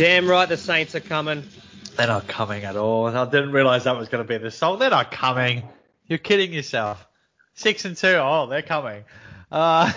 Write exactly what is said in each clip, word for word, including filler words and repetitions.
damn right the Saints are coming. They're not coming at all. I didn't realise that was going to be the song. They're not coming. You're kidding yourself. Six and two. Oh, they're coming. Uh,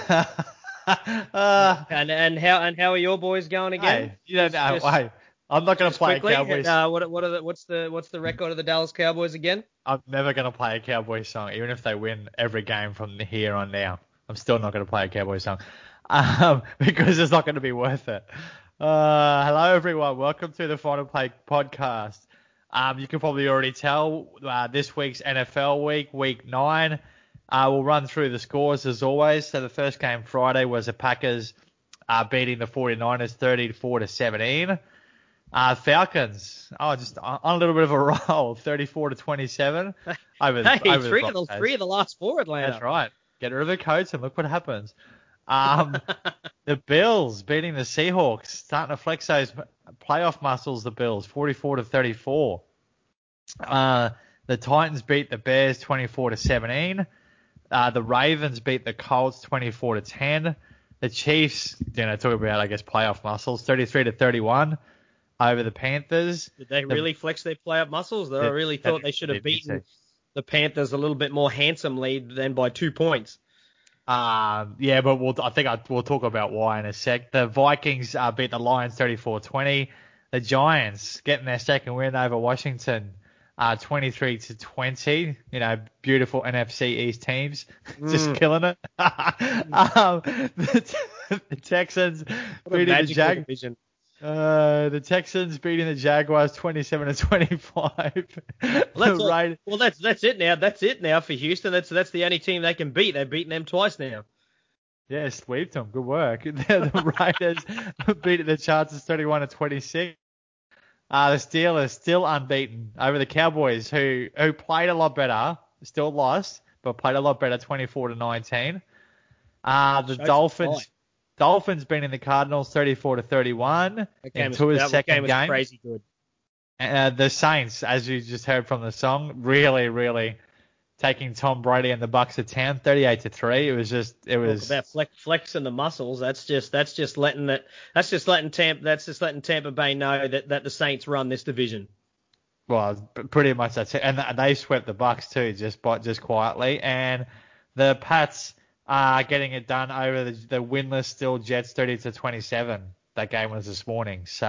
uh, and and how and how are your boys going again? Hey, you don't know. Just, hey, I'm not going to play quickly, Cowboys. Uh, what what are the, what's the what's the record of the Dallas Cowboys again? I'm never going to play a Cowboys song, even if they win every game from here on now. I'm still not going to play a Cowboys song um, because it's not going to be worth it. Uh, hello, everyone. Welcome to the Final Play podcast. Um, you can probably already tell uh, this week's N F L week, week nine. Uh, we'll run through the scores as always. So the first game Friday was the Packers uh, beating the 49ers thirty-four to seventeen. Uh, Falcons, oh, just on a little bit of a roll, thirty-four to twenty-seven. Over, hey, over three the of the three of the last four Atlanta. That's right. Get rid of the coats and look what happens. Um, the Bills beating the Seahawks, starting to flex those playoff muscles. The Bills, forty-four to thirty-four. Uh, the Titans beat the Bears, twenty-four to seventeen. Uh, the Ravens beat the Colts, twenty-four to ten. The Chiefs, you know, talk about I guess playoff muscles, thirty-three to thirty-one. Over the Panthers. Did they really the, flex their playoff muscles? I really thought they should have beaten the Panthers a little bit more handsomely than by two points. Um, yeah, but we'll, I think I, we'll talk about why in a sec. The Vikings uh, beat the Lions thirty-four twenty. The Giants getting their second win over Washington, uh, twenty-three to twenty. You know, beautiful N F C East teams, just mm. killing it. um, the, the Texans beating the Jaguars. Uh, the Texans beating the Jaguars twenty-seven to twenty-five. Well, that's, all, well, that's that's it now. That's it now for Houston. That's that's the only team they can beat. They've beaten them twice now. Yeah, sweeped them. Good work. The Raiders beat the Chargers thirty-one to twenty-six. Uh, the Steelers still unbeaten over the Cowboys, who who played a lot better, still lost, but played a lot better, twenty-four to nineteen. Uh, the Dolphins. Dolphins beating the Cardinals thirty-four to thirty-one into his that second game. Was game. Crazy good. Uh, the Saints, as you just heard from the song, really, really taking Tom Brady and the Bucs to town, thirty-eight to three. It was just, it was Talk about flex, flexing the muscles. That's just, that's just letting it. That's just letting Tampa. That's just letting Tampa Bay know that, that the Saints run this division. Well, pretty much that's it, and they swept the Bucs too, just just quietly, and the Pats. Uh, getting it done over the, the winless still Jets thirty to twenty-seven. That game was this morning. So,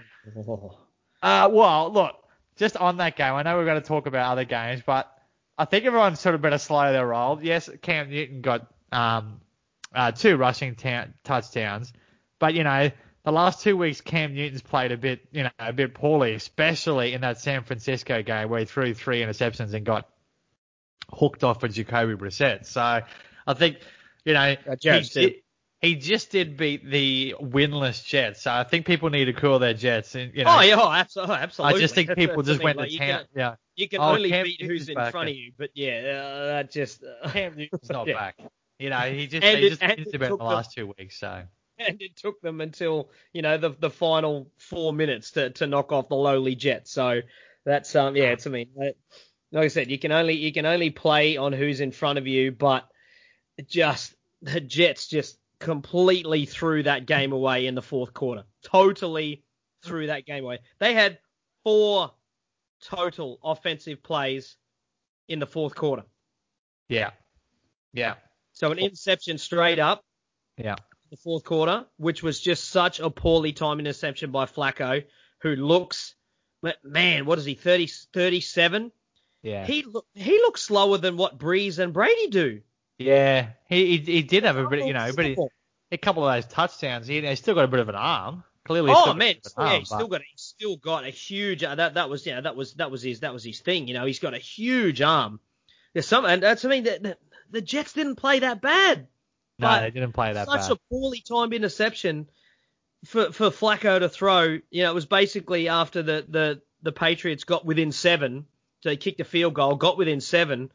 uh, well, look, just on that game, I know we're going to talk about other games, but I think everyone's sort of better slow their roll. Yes, Cam Newton got um, uh, two rushing ta- touchdowns, but, you know, the last two weeks Cam Newton's played a bit, you know, a bit poorly, especially in that San Francisco game where he threw three interceptions and got hooked off with Jacoby Brissett. So, I think, you know, uh, he, did, he just did beat the winless Jets. So I think people need to cool their Jets. And, you know, oh, yeah, oh, absolutely. I just think that's, people that's just went like to town. Can, yeah. You can oh, only Cam beat Newton's who's in back. front of you. But, yeah, uh, that just... Uh, Cam Newton's not yeah. back. You know, he just, and he it, just missed about the last them, two weeks. So. And it took them until, you know, the the final four minutes to, to knock off the lowly Jets. So that's, um yeah, it's, I mean, like I said, you can only you can only play on who's in front of you, but just the Jets just completely threw that game away in the fourth quarter. Totally threw that game away. They had four total offensive plays in the fourth quarter. Yeah. Yeah. So an interception straight up. Yeah. The fourth quarter, which was just such a poorly timed interception by Flacco, who looks, man, what is he, thirty, thirty-seven? Yeah. He, look, he looks slower than what Breeze and Brady do. Yeah, he he, he did have a bit, you know, but he, a couple of those touchdowns. He, he's still got a bit of an arm. Clearly, oh man, arm, yeah, he's but... still got he's still got a huge. Uh, that that was yeah, that was that was his that was his thing. You know, he's got a huge arm. There's some, and that's I mean, the, the, the Jets didn't play that bad. No, but they didn't play that such bad. Such a poorly timed interception for for Flacco to throw. You know, it was basically after the the the Patriots got within seven, so they kicked a field goal, got within seven.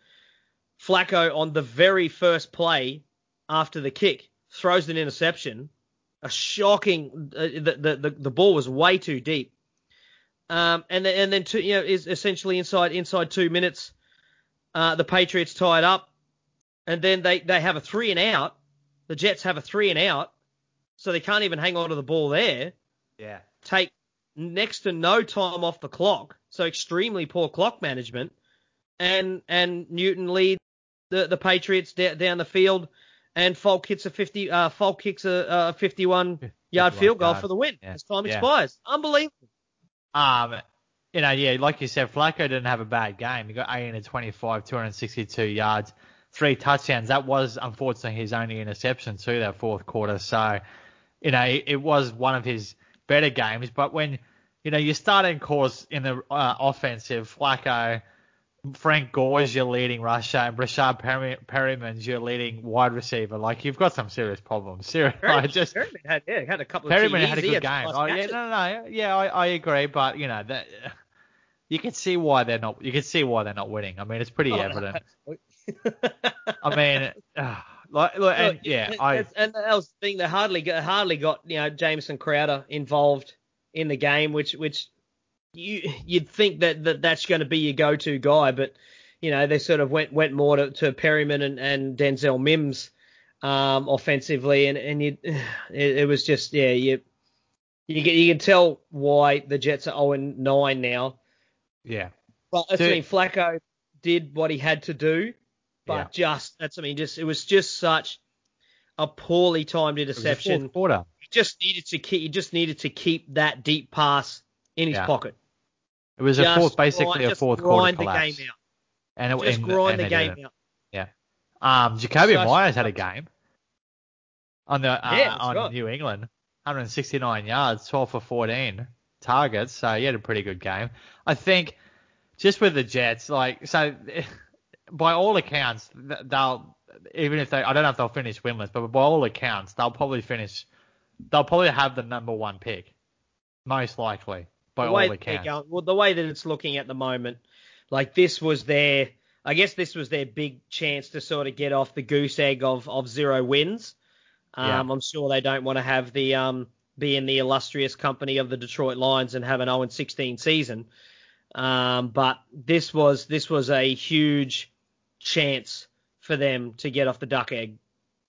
Flacco on the very first play after the kick throws an interception. A shocking, uh, the, the the the ball was way too deep. Um, and then and then two, you know, is essentially inside inside two minutes, uh, the Patriots tie it up, and then they, they have a three and out. The Jets have a three and out, so they can't even hang on to the ball there. Yeah. Take next to no time off the clock, so extremely poor clock management, and and Newton lead the the Patriots d- down the field, and Falk hits a fifty uh Falk kicks a, a fifty-one yard field goal yards. for the win Yeah. as time Yeah. expires. Unbelievable. Um, you know, yeah, like you said, Flacco didn't have a bad game. He got eighteen to twenty-five, two hundred sixty-two yards, three touchdowns. That was unfortunately his only interception too that fourth quarter. So, you know, it, it was one of his better games. But when, you know, your starting course in the uh, offensive, Flacco, Frank Gore's your leading rusher, and Brashad Perry, Perryman's your leading wide receiver. Like, you've got some serious problems. Serious, Perryman, like, just Perryman had yeah, had a couple of Perryman T Ds. had a He good some game. nice Oh yeah, catches. no, no, no, yeah, I, I agree, but you know that you can see why they're not. You can see why they're not winning. I mean, it's pretty Oh, evident. no. I mean, uh, like, look, and Look, yeah, and, I and that was the thing. They hardly got, hardly got you know Jameson Crowder involved in the game, which which you you'd think that, that that's going to be your go-to guy, but you know they sort of went went more to, to Perryman and, and Denzel Mims um, offensively, and and you, it, it was just yeah you you can, you can tell why the Jets are oh and nine now. yeah, But I Dude. mean Flacco did what he had to do. But yeah. just that's I mean, just it was just such a poorly timed It was the interception. fourth quarter. He just needed to keep he just needed to keep that deep pass in his Yeah. pocket. It was Just a fourth, basically grind, a just fourth quarter grind the collapse. game out. And it, Just and, grind and the they game did it. out. Yeah. Um, Jacoby Such- Myers had a game on the uh, Yeah, that's on right. New England, one hundred sixty-nine yards, twelve for fourteen targets. So he had a pretty good game. I think just with the Jets, like so, by all accounts, they'll even if they I don't know if they'll finish winless, but by all accounts, they'll probably finish. They'll probably have the number one pick, most likely. By The way all that they're accounts. going, well, the way that it's looking at the moment, like this was their, I guess this was their big chance to sort of get off the goose egg of, of zero wins. Um, Yeah. I'm sure they don't want to have the um be in the illustrious company of the Detroit Lions and have an oh and sixteen season. Um, but this was this was a huge chance for them to get off the duck egg.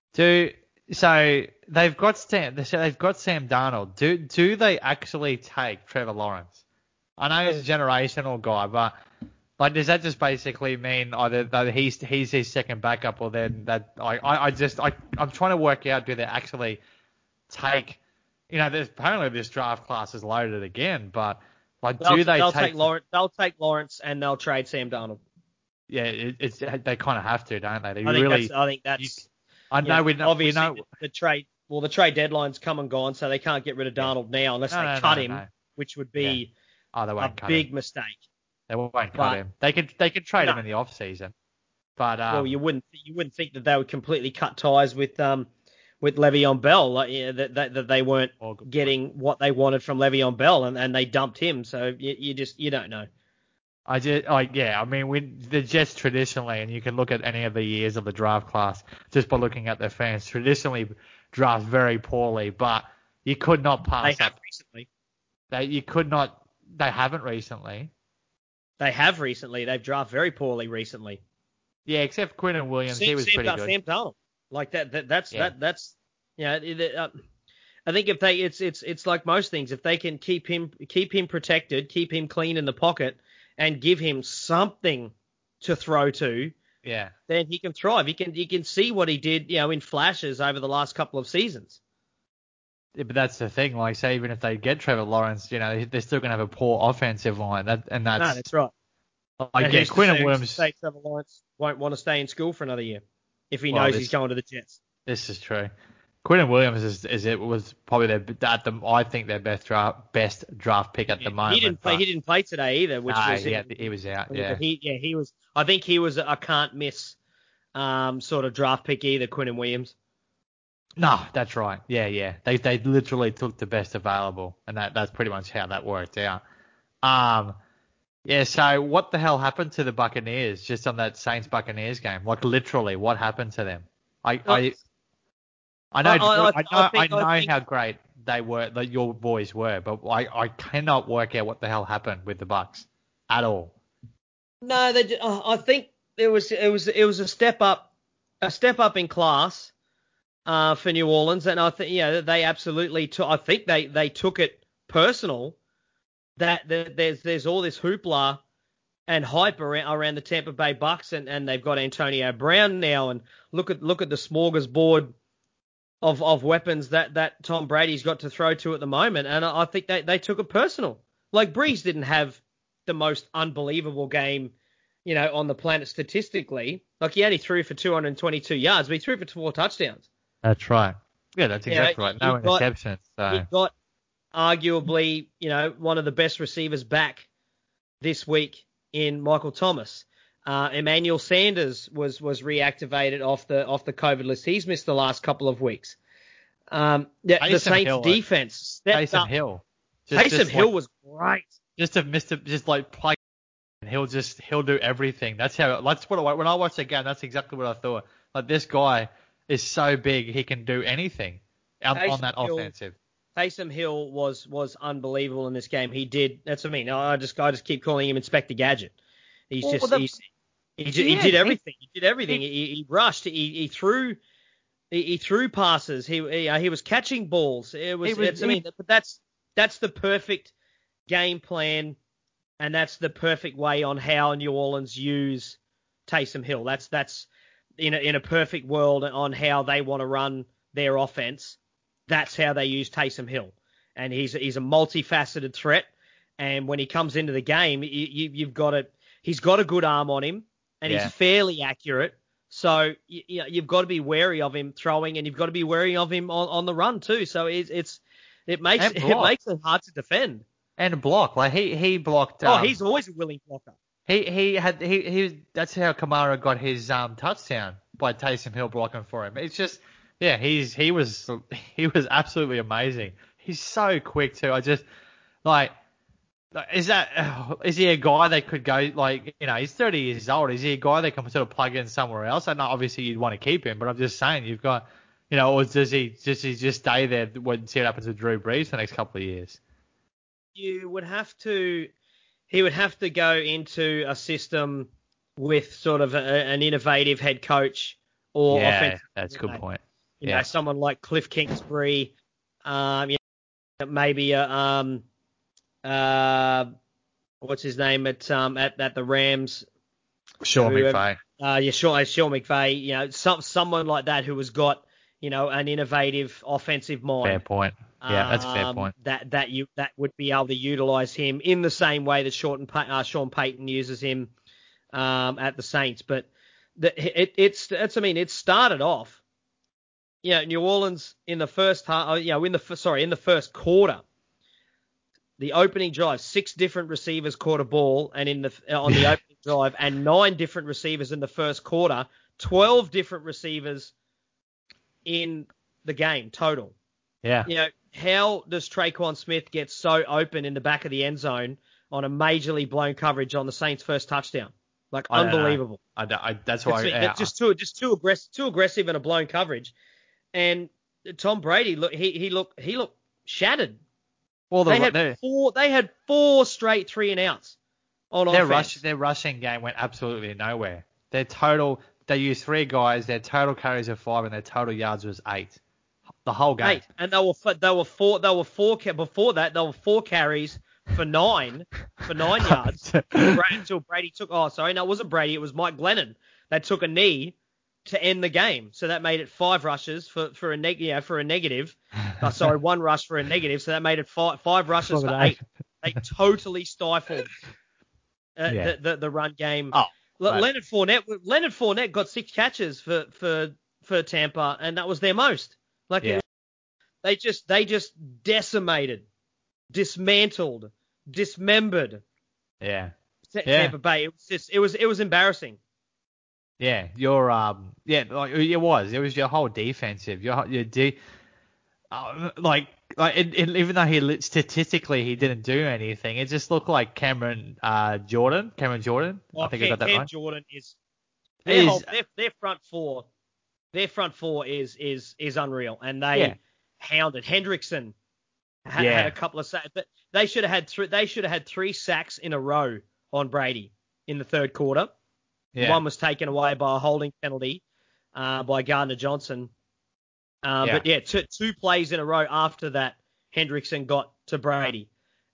Do so they've got Sam. They say they've got Sam Darnold. Do do they actually take Trevor Lawrence? I know he's a generational guy, but like, does that just basically mean either that he's he's his second backup, or then that I I, I just I I'm trying to work out, do they actually take? You know, there's apparently this draft class is loaded again, but like, They'll, do they they'll take? take Lawrence. They'll take Lawrence and they'll trade Sam Darnold. Yeah, it, it's they kind of have to, don't they? They I think really. that's. I think that's. You, I know yeah, we know. obviously we know. the, the trade. Well, the trade deadline's come and gone, so they can't get rid of Darnold now unless No, they no, cut no, him, no. which would be Oh, they a won't cut big him. mistake. They won't cut But- him. They could they could trade No. him in the off season, but um, well, you wouldn't. You wouldn't think that they would completely cut ties with um with Le'Veon Bell, like yeah, that, that that they weren't Oh, good point. getting what they wanted from Le'Veon Bell, and, and they dumped him. So you, you just you don't know. I just like yeah. I mean, we the Jets traditionally, and you can look at any of the years of the draft class just by looking at their fans. Traditionally, draft very poorly, but you could not They pass have up. recently. They you could not. They haven't recently. They have recently. They've drafted very poorly recently. Yeah, except Quinton Williams. Sam, he was Sam, pretty Dar- good. Sam Darnold. Like that. that that's Yeah. that. That's yeah. You know, it- uh, I think if they, it's it's it's like most things. If they can keep him keep him protected, keep him clean in the pocket, and give him something to throw to, Yeah. then he can thrive. He can you can see what he did, you know, in flashes over the last couple of seasons. Yeah, but that's the thing. Like, say even if they get Trevor Lawrence, you know, they're still gonna have a poor offensive line. That and that's, no, that's right. like And yeah, who's to Quinton say- who's to Williams. say Trevor Lawrence won't want to stay in school for another year if he Well, knows this- he's going to the Jets. This is true. Quinton Williams is, is it was probably their at the I think their best draft best draft pick at the moment. He didn't play. but- He didn't play today either, which No, was he, had- he was out. But Yeah. he, yeah, he was. I think he was a can't miss um, sort of draft pick either. Quinton Williams. No, that's right. Yeah, yeah. They they literally took the best available, and that that's pretty much how that worked out. Um, yeah. So what the hell happened to the Buccaneers just on that Saints Buccaneers game? Like literally, what happened to them? I I I know I- I- I, know I I, think- know I think- how great they were, that your boys were, but I I cannot work out what the hell happened with the Bucks at all. No, they. ju- uh, I think it was it was it was a step up, a step up in class uh, for New Orleans, and I think yeah they absolutely took. I think they they took it personal that, that there's there's all this hoopla and hype around, around the Tampa Bay Bucks, and, and they've got Antonio Brown now, and look at look at the smorgasbord of of weapons that, that Tom Brady's got to throw to at the moment, and I, I think they, they took it personal. Like, Breeze didn't have the most unbelievable game, you know, on the planet statistically. Like, he only threw for two hundred twenty-two yards, but he threw for four touchdowns. That's right. Yeah, that's exactly You know, right. No he got- interceptions. So. He got arguably, you know, one of the best receivers back this week in Michael Thomas. Uh, Emmanuel Sanders was was reactivated off the off the COVID list. He's missed the last couple of weeks. Um, the, the Saints Hill, defense stepped Taysom up. Hill. Just, Taysom just Hill like, was great. Just to Mister just like play, and he'll just he'll do everything. That's how. That's what I, when I watched the game. That's exactly what I thought. Like, this guy is so big, he can do anything on, on that Hill, offensive. Taysom Hill was was unbelievable in this game. He did. That's what I mean. I just I just keep calling him Inspector Gadget. He's Well, just the, he's, he, yeah, he did everything. He, he did everything. He, he, he rushed. He, he threw. He, he threw passes. He he, uh, he was catching balls. It was. was It's, I mean, but that's that's the perfect game plan, and that's the perfect way on how New Orleans use Taysom Hill. That's that's in a, in a perfect world on how they want to run their offense. That's how they use Taysom Hill, and he's he's a multifaceted threat. And when he comes into the game, you, you, you've got it. He's got a good arm on him, and yeah. he's fairly accurate. So you, you know, you've got to be wary of him throwing, and you've got to be wary of him on, on the run too. So it's, it's it makes it makes it hard to defend. And block, like he he blocked. Oh, Um, he's always a willing blocker. He he had he he. That's how Kamara got his um touchdown, by Taysom Hill blocking for him. It's just yeah, he's he was he was absolutely amazing. He's so quick too. I just like. Is that is he a guy that could go, like, you know, he's thirty years old. Is he a guy that can sort of plug in somewhere else? And obviously you'd want to keep him, but I'm just saying you've got, you know, or does he does he just stay there when see what happens with Drew Brees for the next couple of years? You would have to, he would have to go into a system with sort of a, an innovative head coach or yeah, offensive. That's a good know, point. You yeah. know, someone like Cliff Kingsbury, um, you know, maybe a um. Uh, what's his name at um at, at the Rams? Sean McVay. Uh, yeah, Sean, Sean McVay. You know, some someone like that who has got, you know, an innovative offensive mind. Fair point. Yeah, that's a fair um, point. That that you that would be able to utilize him in the same way that Sean uh, Sean Payton uses him um at the Saints. But the, it it's it's I mean it started off, you know, New Orleans in the first half. You know, in the sorry in the first quarter. The opening drive, six different receivers caught a ball, and in the on the opening drive, and nine different receivers in the first quarter, twelve different receivers in the game total. Yeah. You know, how does Traquan Smith get so open in the back of the end zone on a majorly blown coverage on the Saints' first touchdown? Like, I unbelievable. I, I, that's why. It's, I, it's just too just too aggressive, too aggressive in a blown coverage. And Tom Brady, look, he he looked he looked shattered. Well, the, they had four. They had four straight three and outs on their offense. Rush, their rushing game went absolutely nowhere. Their total, they used three guys. Their total carries of five, and their total yards was eight. The whole game. Eight, and they were they were four. They were four. Before that, they were four carries for nine for nine yards until Brady took. Oh, sorry, no, it wasn't Brady. It was Mike Glennon. They took a knee to end the game, so that made it five rushes for for a neg yeah, for a negative. Oh, sorry, one rush for a negative, so that made it five five rushes for eight. They totally stifled uh, yeah. the, the the run game. Oh, Le- Leonard Fournette Leonard Fournette got six catches for for for Tampa, and that was their most. Like yeah. it, they just they just decimated, dismantled, dismembered. Yeah. T- yeah. Tampa Bay. It was just it was it was embarrassing. Yeah, your um, yeah, like it was. It was your whole defensive. Your your de- uh, like like it, it, even though he statistically he didn't do anything, it just looked like Cameron uh Jordan, Cameron Jordan. Well, I think Cam, I got that Cam right. Jordan is their, is, whole, their their front four. Their front four is is is unreal, and they yeah. hounded Hendrickson. Had, yeah. had a couple of sacks, but they should have had three. They should have had three sacks in a row on Brady in the third quarter. Yeah. One was taken away by a holding penalty uh, by Gardner Johnson. Uh, yeah. But yeah, two, two plays in a row after that, Hendrickson got to Brady.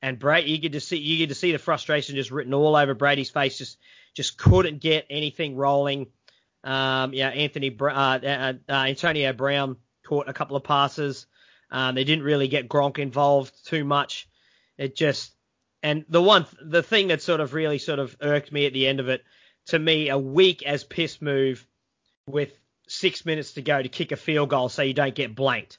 And Brady, you could just see you could see the frustration just written all over Brady's face. Just just couldn't get anything rolling. Um, yeah, Anthony uh, uh, uh, Antonio Brown caught a couple of passes. Um, they didn't really get Gronk involved too much. It just and the one the thing that sort of really sort of irked me at the end of it, to me, a weak as piss move with six minutes to go to kick a field goal so you don't get blanked.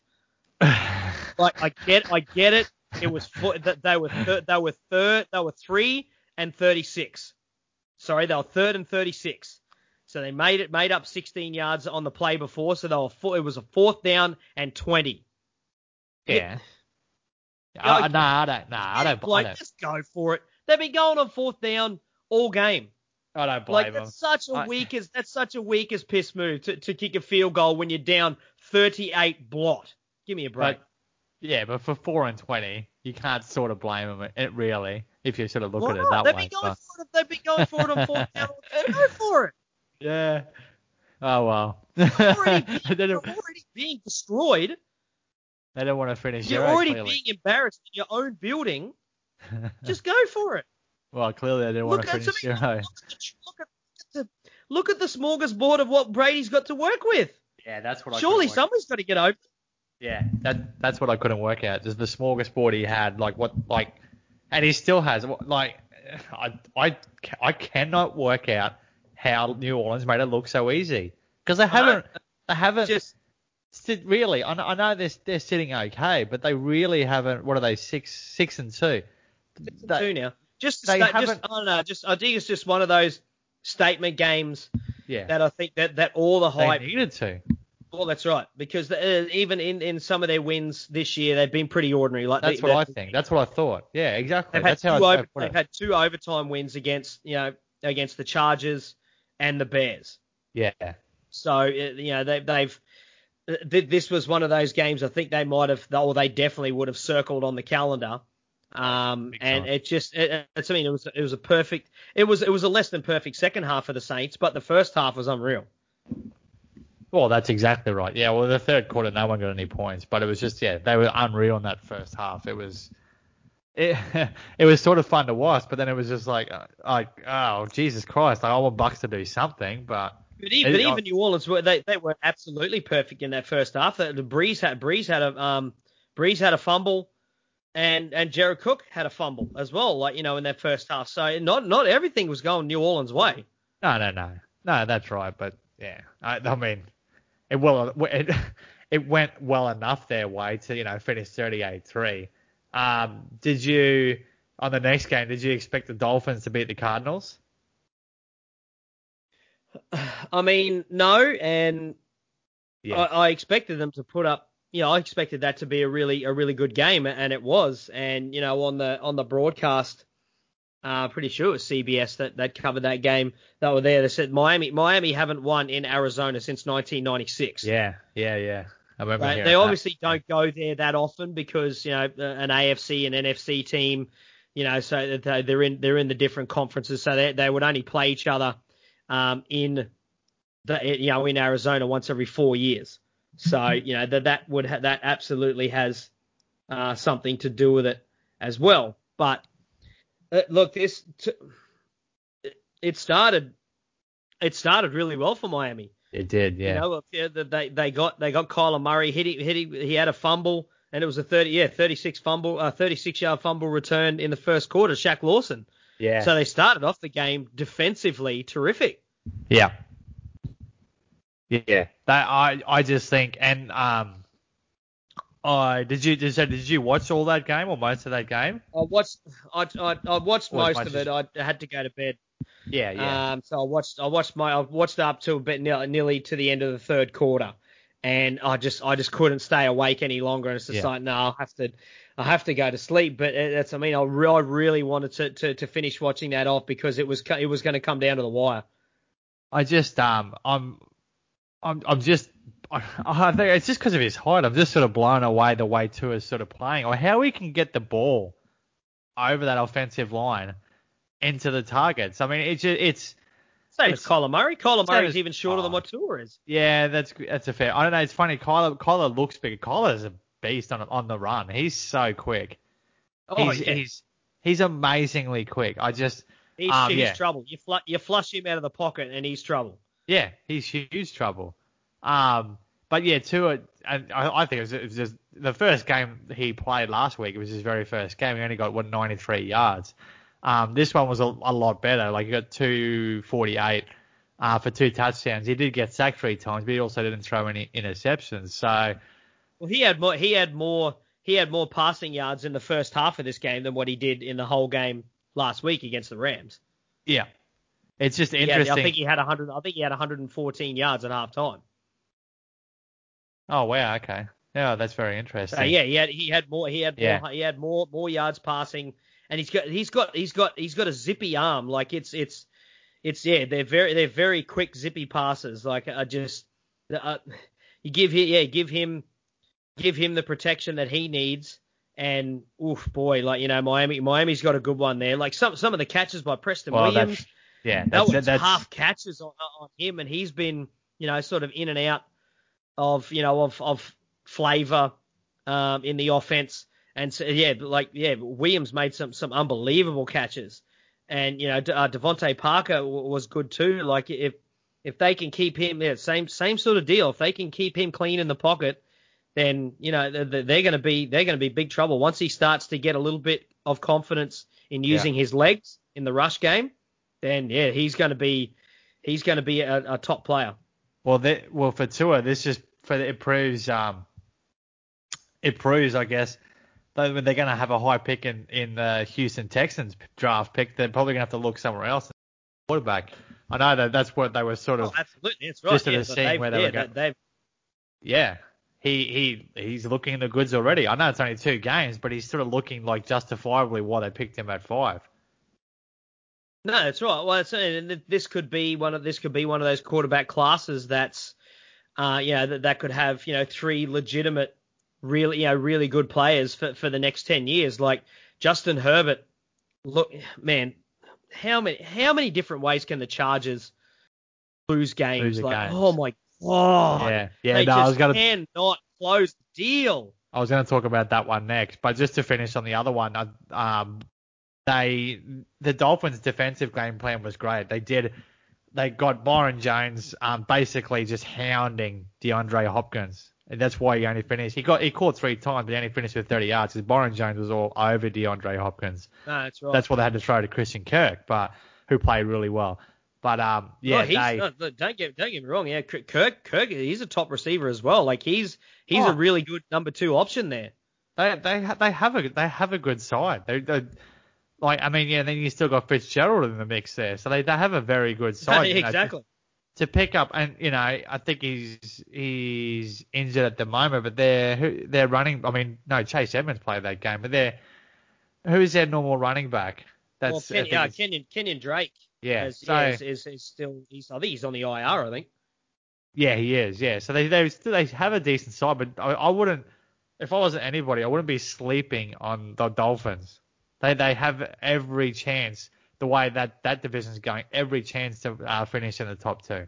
Like I get I get it. It was that they were thir- they were third they were three and thirty-six. Sorry, they were third and thirty-six. So they made it made up sixteen yards on the play before. So they were four, it was a fourth down and twenty. Yeah. Yeah. Uh, Like, no, I don't. No, I don't. like, I don't. just go for it. They've been going on fourth down all game. I don't blame Like them. that's such a I- weak as that's such a weak as piss move to, to kick a field goal when you're down thirty-eight blot. Give me a break. But, yeah, but for four and twenty, you can't sort of blame them. It really, if you sort of look Why at it not? that They've way. been going but- for it. They've been going for it on fourth down. Go for it. Yeah. Oh well. Already being, they, you're don't, already being destroyed. they don't want to finish. You're zero, already clearly. being embarrassed in your own building. Just go for it. Well, clearly they didn't want Look to at, finish to me, zero. look, at the, look, at, the, look at the smorgasbord of what Brady's got to work with. Yeah, that's what I. Surely couldn't work- somebody's got to get open. Yeah, that that's what I couldn't work out. Just the smorgasbord he had, like what, like, and he still has. Like, I I I cannot work out how New Orleans made it look so easy because they haven't they haven't Just sit really. I know, I know they're they're sitting okay, but they really haven't. What are they? Six six and two. They- two now. Just, they sta- just haven't- I don't know. Just I think it's just one of those statement games Yeah, that I think that, that all the they hype. needed to. Well, that's right, because uh, even in, in some of their wins this year, they've been pretty ordinary. Like That's they, what they, I think. That's what I thought. Yeah, exactly. They've had, That's two how I over, put they've it. had two overtime wins against you know against the Chargers and the Bears. Yeah. So uh, you know they, they've uh, th- this was one of those games I think they might have or they definitely would have circled on the calendar. Um, Big and time. it just it, it's I mean it was it was a perfect it was it was a less than perfect second half for the Saints, but the first half was unreal. Well, that's exactly right. Yeah, well, the third quarter, no one got any points, but it was just, yeah, they were unreal in that first half. It was, it, it was sort of fun to watch, but then it was just like, uh, like, oh, Jesus Christ, like, I want Bucks to do something, but. But even, it- but even New Orleans were they, they were absolutely perfect in that first half. The, the Breeze had Breeze had a um Breeze had a fumble, and and Jared Cook had a fumble as well. Like you know in that first half. So not not everything was going New Orleans' way. No, no, no, no, that's right, but yeah, I, I mean, it well, it, it went well enough their way to you know finish thirty-eight three. Um, did you on the next game? Did you expect the Dolphins to beat the Cardinals? I mean no, and Yeah. I, I expected them to put up. You know, I expected that to be a really a really good game, and it was. And you know, on the on the broadcast, uh, pretty sure it was C B S that, that covered that game. That were there. They said Miami Miami haven't won in Arizona since nineteen ninety-six. Yeah, yeah, yeah. I remember Right? hearing They that. obviously don't go there that often because you know an A F C and N F C team, you know, so that they- they're in they're in the different conferences, so they they would only play each other um, in the you know in Arizona once every four years. So you know that that would ha- that absolutely has uh, something to do with it as well. But uh, look, this t- it started it started really well for Miami. It did, yeah. You know, look, yeah, they they got they got Kyler Murray hit hit he had a fumble and it was a thirty yeah thirty-six fumble uh, thirty-six yard fumble return in the first quarter. Shaq Lawson. yeah. So they started off the game defensively terrific. yeah. Yeah. That I I just think and um I did you did, so did you watch all that game or most of that game? I watched I I, I watched Or as most much of it. I had to go to bed. Yeah, yeah. Um, so I watched I watched my I watched up to a bit nearly, nearly to the end of the third quarter, and I just I just couldn't stay awake any longer. And it's just Yeah. like no, I have to I have to go to sleep. But it- that's I mean I, re- I really wanted to, to, to finish watching that off because it was co- it was going to come down to the wire. I just um I'm I'm I'm just I, I think it's just because of his height. I'm just sort of blown away the way Tua is sort of playing or how he can get the ball over that offensive line into the targets. I mean, it's just, it's Same It's- as Kyler Murray. Kyler same Murray's as- even shorter than oh. what Tua is. yeah, that's that's a fair. I don't know. It's funny. Kyler Kyler looks bigger. Kyler's a beast on on the run. He's so quick. Oh he's, yeah. he's he's amazingly quick. I just, He's, um, he's yeah, trouble. You, fl- you flush him out of the pocket and he's trouble. yeah, he's huge trouble. Um, but yeah, Tua, and I, I think it was, it was just the first game he played last week. It was his very first game. He only got what ninety-three yards. Um, this one was a, a lot better. Like he got two forty-eight uh, for two touchdowns. He did get sacked three times, but he also didn't throw any interceptions. So, well, he had more. He had more. He had more passing yards in the first half of this game than what he did in the whole game last week against the Rams. yeah, it's just Yeah, interesting. I think he had one hundred. I think he had one hundred fourteen yards at halftime. Oh wow, okay, yeah, that's very interesting. So yeah, he had he had more. He had Yeah. more. He had more more yards passing, and he's got he's got he's got he's got a zippy arm. Like it's it's it's yeah. They're very they're very quick zippy passes. Like I just uh, you give him yeah give him. Give him the protection that he needs, and oof, boy, like you know, Miami, Miami's got a good one there. Like some some of the catches by Preston Well, Williams, that's, yeah, that that's, was that's half catches on, on him, and he's been you know sort of in and out of you know of of flavor um, in the offense, and so yeah, like yeah, Williams made some some unbelievable catches, and you know De, uh, Devontae Parker w- was good too. Like if if they can keep him, yeah, same same sort of deal. If they can keep him clean in the pocket, then you know they're going to be they're going to be big trouble once he starts to get a little bit of confidence in using yeah. his legs in the rush game. Then yeah, he's going to be he's going to be a, a top player. Well, that, well for Tua, this just for it proves um it proves I guess that when they're going to have a high pick in in the Houston Texans draft pick, they're probably going to have to look somewhere else. Quarterback. I know that that's what they were sort of Oh, absolutely, that's right. just yeah, at the scene where they yeah, were going. they've Yeah. He he he's looking in the goods already. I know it's only two games, but he's sort of looking like justifiably why they picked him at five. No, that's right. Well, it's, and this could be one of this could be one of those quarterback classes that's, uh, you know, that, that could have you know three legitimate, really you know really good players for, for the next ten years. Like Justin Herbert. Look, man, how many how many different ways can the Chargers lose games? Lose Like, games. oh my god, Yeah, yeah. they No, just I was gonna cannot close the deal. I was gonna talk about that one next, but just to finish on the other one, um, they the Dolphins' defensive game plan was great. They did. They got Byron Jones um, basically just hounding DeAndre Hopkins. And that's why he only finished. He got he caught three times, but he only finished with thirty yards because Byron Jones was all over DeAndre Hopkins. No, that's right. That's why they had to throw to Christian Kirk, but who played really well. But um, yeah, oh, he's, they, no, don't get don't get me wrong. Yeah, Kirk Kirk he's a top receiver as well. Like he's he's Oh. a really good number two option there. they they they have a they have a good side. They, they like I mean yeah, then you still got Fitzgerald in the mix there, so they they have a very good side. you know, exactly. to, to pick up, and you know I think he's he's injured at the moment, but they're who they're running. I mean no, Chase Edmonds played that game, but they're who's their normal running back? That's Well, I Ken, think yeah, it's- Kenyon Kenyon Drake. yeah, Is, so yeah, is, is, is still he's I think he's on the I R. I think. yeah he is yeah. So they they still they have a decent side, but I, I wouldn't if I wasn't anybody, I wouldn't be sleeping on the Dolphins. They they have every chance the way that that division's going, every chance to uh, finish in the top two.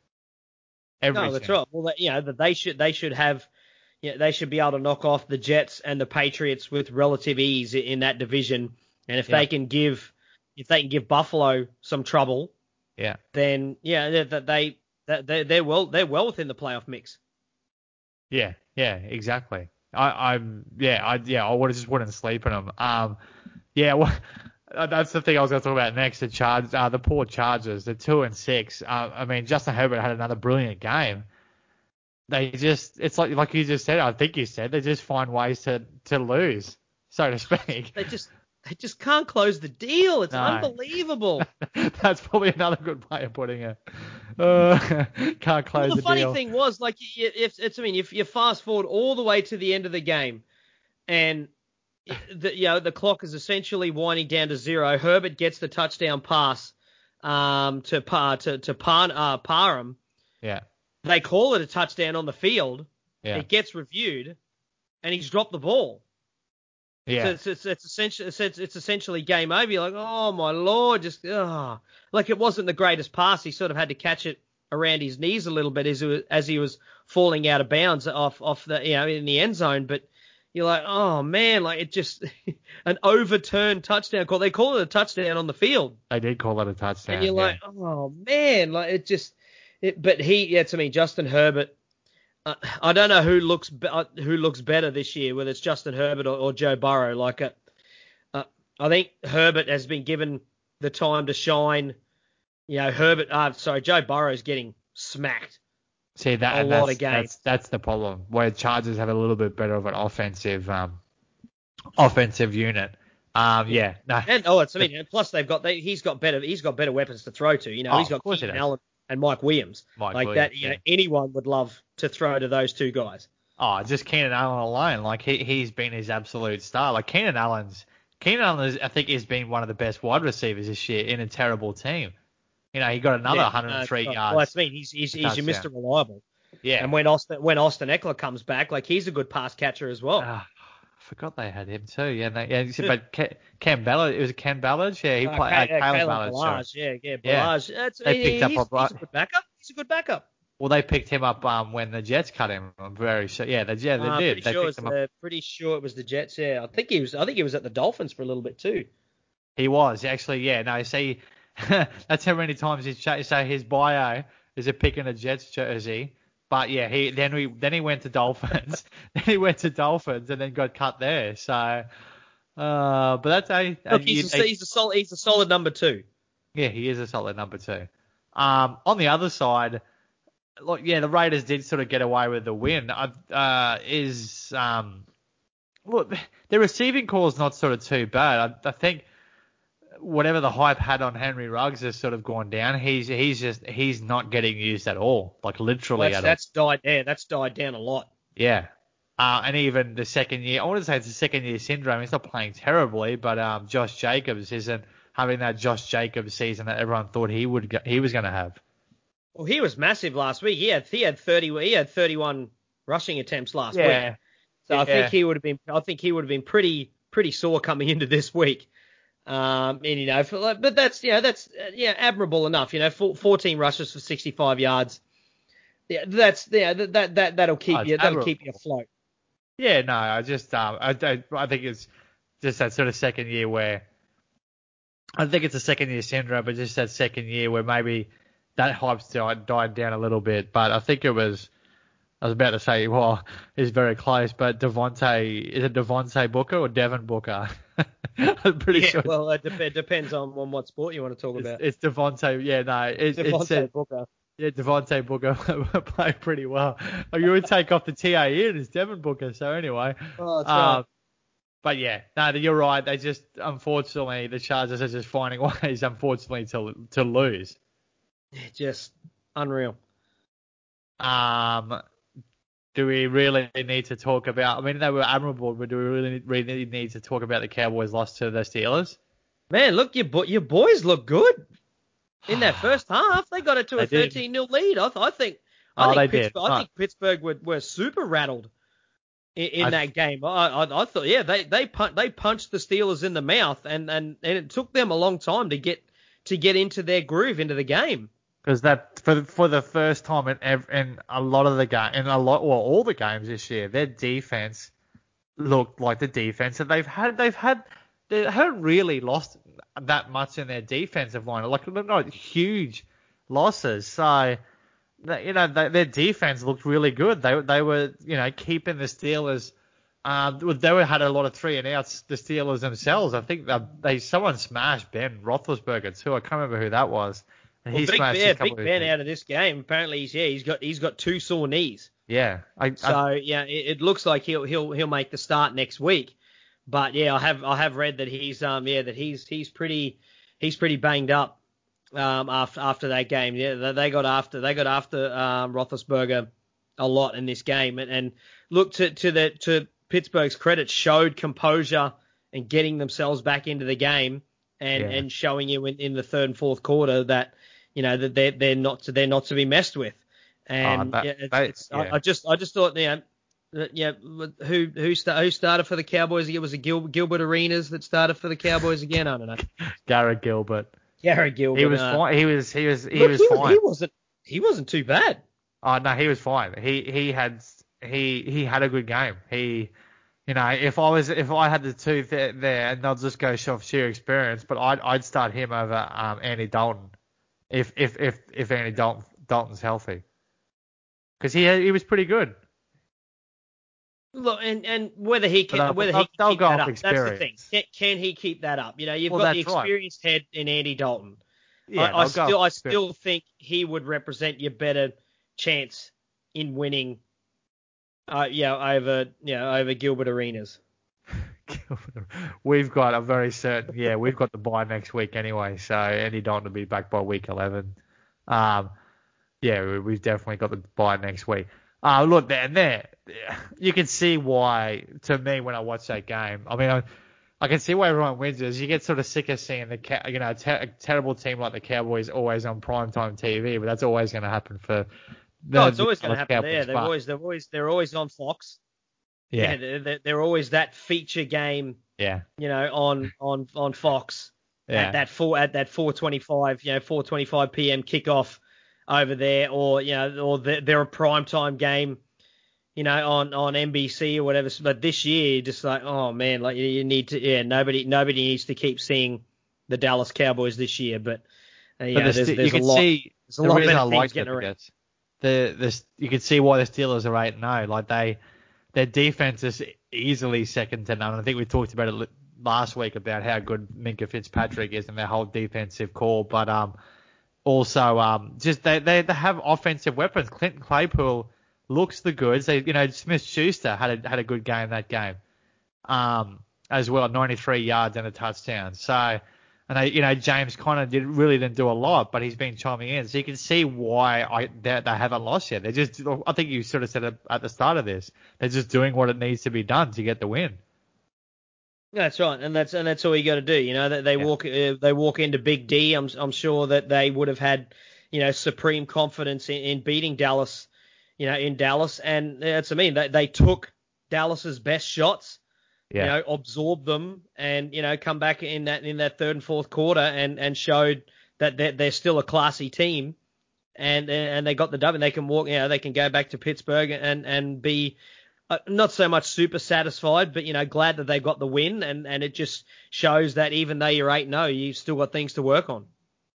Every No, that's chance. right. Well, that, you know, that they should they should have, you know, they should be able to knock off the Jets and the Patriots with relative ease in, in that division. And if Yeah. they can give if they can give Buffalo some trouble, Yeah. then yeah, that they that they they're well they're well within the playoff mix. Yeah, yeah, exactly. I, I'm, yeah, I, yeah, I would just wouldn't sleep on them. Um, yeah, well, that's the thing I was going to talk about next. The Chargers, uh, the poor Chargers, the two and six. Uh, I mean, Justin Herbert had another brilliant game. They just, it's like, like you just said. I think you said they just find ways to to lose, so to speak. They just they just can't close the deal. It's No. unbelievable. That's probably another good way of putting it. Uh, can't close Well, the the funny deal. thing was, like, y- if it's, I mean, if you fast forward all the way to the end of the game, and the, you know the clock is essentially winding down to zero, Herbert gets the touchdown pass um, to par to to Par, uh, Parham. Yeah, They call it a touchdown on the field. yeah, It gets reviewed, and he's dropped the ball. yeah. So it's, it's, it's essentially it's, it's essentially game over. You're like, oh my lord, just oh. Like it wasn't the greatest pass. He sort of had to catch it around his knees a little bit as he was, as he was falling out of bounds off off the you know in the end zone. But you're like, oh man, like it just an overturned touchdown call. They call it a touchdown on the field. They did call it a touchdown. And you're yeah. like, oh man, like it just, it, but he, yeah, to me, Justin Herbert. Uh, I don't know who looks be, uh, who looks better this year, whether it's Justin Herbert or, or Joe Burrow. Like, uh, uh, I think Herbert has been given the time to shine. You know, Herbert. Uh, sorry, Joe Burrow's getting smacked. See that a and lot that's, of games. That's that's the problem. Where Chargers have a little bit better of an offensive um offensive unit. Um, yeah, no. And oh, it's I mean, and plus they've got they, he's got better he's got better weapons to throw to. You know, Oh, he's got of course Keenan he does. Allen and Mike Williams. Mike like Williams, that, you yeah. know, anyone would love to throw to those two guys. Oh, just Keenan Allen alone, like he he's been his absolute star. Like Keenan Allen's Keenan Allen, is, I think, has been one of the best wide receivers this year in a terrible team. You know, he got another Yeah, one hundred three uh, yards. Well, that's I mean, he's he's, he's your touchdown. Mister Reliable. Yeah. And when Austin when Austin Eckler comes back, like he's a good pass catcher as well. Uh, I forgot they had him too. Yeah, they, yeah. But Cam, Cam Ballard, it was Cam Ballard. Yeah, he Uh, played. Ca- Uh, uh, Caleb Caleb Ballard, sorry. Ballage, yeah, yeah, Yeah. Ballage. That's, They he- picked up he's, a- he's a good backup. He's a good backup. Well, they picked him up um when the Jets cut him. I'm very sure. Yeah, they, yeah, they Uh, did. Pretty They sure, it picked was, him up. uh, pretty sure it was the Jets. Yeah, I think he was. I think he was at the Dolphins for a little bit too. He was actually. Yeah. No, see, that's how many times he's cha- so his bio is a pick in a Jets jersey. But yeah, he then we then he went to Dolphins. then he went to Dolphins and then got cut there. So, uh, but that's a, a Look, he's, a, he's a solid. He's a solid number two. Yeah, he is a solid number two. Um, on the other side, look, yeah, the Raiders did sort of get away with the win. Uh, is um, look, their receiving core is not sort of too bad. I, I think whatever the hype had on Henry Ruggs has sort of gone down. He's he's just he's not getting used at all, like literally Well, at that's, all. that's died. Yeah, that's died down a lot. Yeah. Uh, and even the second year, I want to say it's a second year syndrome. He's not playing terribly, but um, Josh Jacobs isn't having that Josh Jacobs season that everyone thought he would go, he was going to have. Well, he was massive last week. He had he had thirty. He had thirty-one rushing attempts last Yeah. week. So Yeah. I think he would have been. I think he would have been pretty pretty sore coming into this week. Um, and you know, for, like, but that's you know that's uh, yeah admirable enough. You know, fourteen rushes for sixty-five yards. Yeah, that's yeah that that, that that'll keep Oh, it's you that'll admirable. keep you afloat. Yeah, no, I just um, I, I I think it's just that sort of second year where I think it's a second year syndrome, but just that second year where maybe that hype's died, died down a little bit. But I think it was, I was about to say, well, it's very close, but Devontae, is it Devontae Booker or Devin Booker? I'm pretty Yeah, sure. well, it dep- depends on, on what sport you want to talk it's, about. it's Devontae, yeah, no, it, it's Devontae uh, Booker. yeah, Devontae Booker played pretty well. Oh, you would take off the T A in as Devin Booker, so anyway. Oh, that's um, right. But yeah, no, you're right. They just, unfortunately, the Chargers are just finding ways, unfortunately, to to lose. Just unreal. Um, do we really need to talk about? I mean, they were admirable, but do we really, really need to talk about the Cowboys' loss to the Steelers? Man, look, your bo- your boys look good in that first half. They got it to a They did. thirteen nil lead. I, th- I think. I Oh, think they did. Pittsburgh, I Oh. think Pittsburgh were, were super rattled in, in I- that game. I, I, I thought, yeah, they they pun- they punched the Steelers in the mouth, and, and, and it took them a long time to get to get into their groove into the game. Because that for the, for the first time in ev- in a lot of the game, in a lot, well, all the games this year, their defense looked like the defense that they've had. They've had they haven't really lost that much in their defensive line, like not huge losses. So you know they, their defense looked really good. They they were you know keeping the Steelers. Um, they were had a lot of three and outs. The Steelers themselves, I think they, they someone smashed Ben Roethlisberger too. I can't remember who that was. And Well, he Big, smashed yeah, a couple Big of Ben his- out of this game. Apparently, he's yeah, he's got he's got two sore knees. Yeah, I, So I, yeah, it, it looks like he'll he'll he'll make the start next week. But yeah, I have I have read that he's um yeah that he's he's pretty he's pretty banged up um after after that game. Yeah, they, they got after they got after um Roethlisberger a lot in this game, and, and look to to the to Pittsburgh's credit, showed composure and getting themselves back into the game, and, Yeah. and showing you in, in the third and fourth quarter that you know that they're they're not to, they're not to be messed with. And that- yeah, it's, that- it's, yeah. I, I just I just thought you know that, yeah who who sta- who started for the Cowboys again? Was it Gil, Gilbert Arenas that started for the Cowboys again? I don't know. Garrett Gilbert. Gary Gilbert. He was uh, fine. He was he was he look, was he, fine. he wasn't he wasn't too bad. Oh no, he was fine. He he had he he had a good game. He You know, if I was if I had the two there, there and they'll just go off sheer experience, but I'd I'd start him over um, Andy Dalton if if if if Andy Dalton Dalton's healthy, because he he was pretty good. Look, and, and whether he can But, uh, whether they'll- he can they'll keep go that off up, that's the thing. experience. Can, can he keep that up? You know, you've Well, got the that's right. experienced head in Andy Dalton. Yeah, I, I they'll go still off I experience. still think he would represent your better chance in winning. Uh, yeah, over yeah over Gilbert Arenas. We've got a very certain, yeah, we've got the bye next week anyway, so Andy Dalton will be back by week eleven. Um, yeah, we- we've definitely got the bye next week. Uh, look, there, there, you can see why, to me, when I watch that game, I mean, I, I can see why everyone wins it. Is you get sort of sick of seeing the, ca- you know, a, ter- a terrible team like the Cowboys always on primetime T V, but that's always going to happen for the, No, it's always going to the happen Cowboys, there. They're but- always they're always they're always on Fox. Yeah, Yeah, they're, they're- they're always that feature game. yeah, You know, on on on Fox yeah. at that four at that four twenty-five, you know, four twenty-five p.m. kickoff over there, or you know, or they're, they're a primetime game, you know, on, on N B C or whatever. But this year, just like, oh man, like you, you need to, yeah, nobody nobody needs to keep seeing the Dallas Cowboys this year. But uh, yeah, But the, there's, Ste- there's you a can lot, see there's a the lot reason I better things like getting it around. because the the you can see why the Steelers are eight and zero. Like they, their defense is easily second to none. I think we talked about it li- last week about how good Minka Fitzpatrick is and their whole defensive core. But um, also um, just they, they they have offensive weapons. Clinton Claypool looks the goods. They, you know, Smith Schuster had a had a good game that game, um, as well, ninety-three yards and a touchdown. So. And they, you know, James Conner did really didn't do a lot, but he's been chiming in, so you can see why I they, they haven't lost yet. They're just, I think you sort of said it at the start of this, they're just doing what it needs to be done to get the win. That's right, and that's and that's all you got to do. You know, that they Yeah. walk uh, they walk into Big D. I'm I'm sure that they would have had, you know, supreme confidence in, in beating Dallas, you know, in Dallas, and that's what I mean. They they took Dallas's best shots. Yeah, You know, absorb them and, you know, come back in that in that third and fourth quarter and, and showed that they're, they're still a classy team and and they got the dub and they can walk, you know, they can go back to Pittsburgh and, and be uh, not so much super satisfied, but, you know, glad that they got the win and, and it just shows that even though you're eight and oh, you've still got things to work on.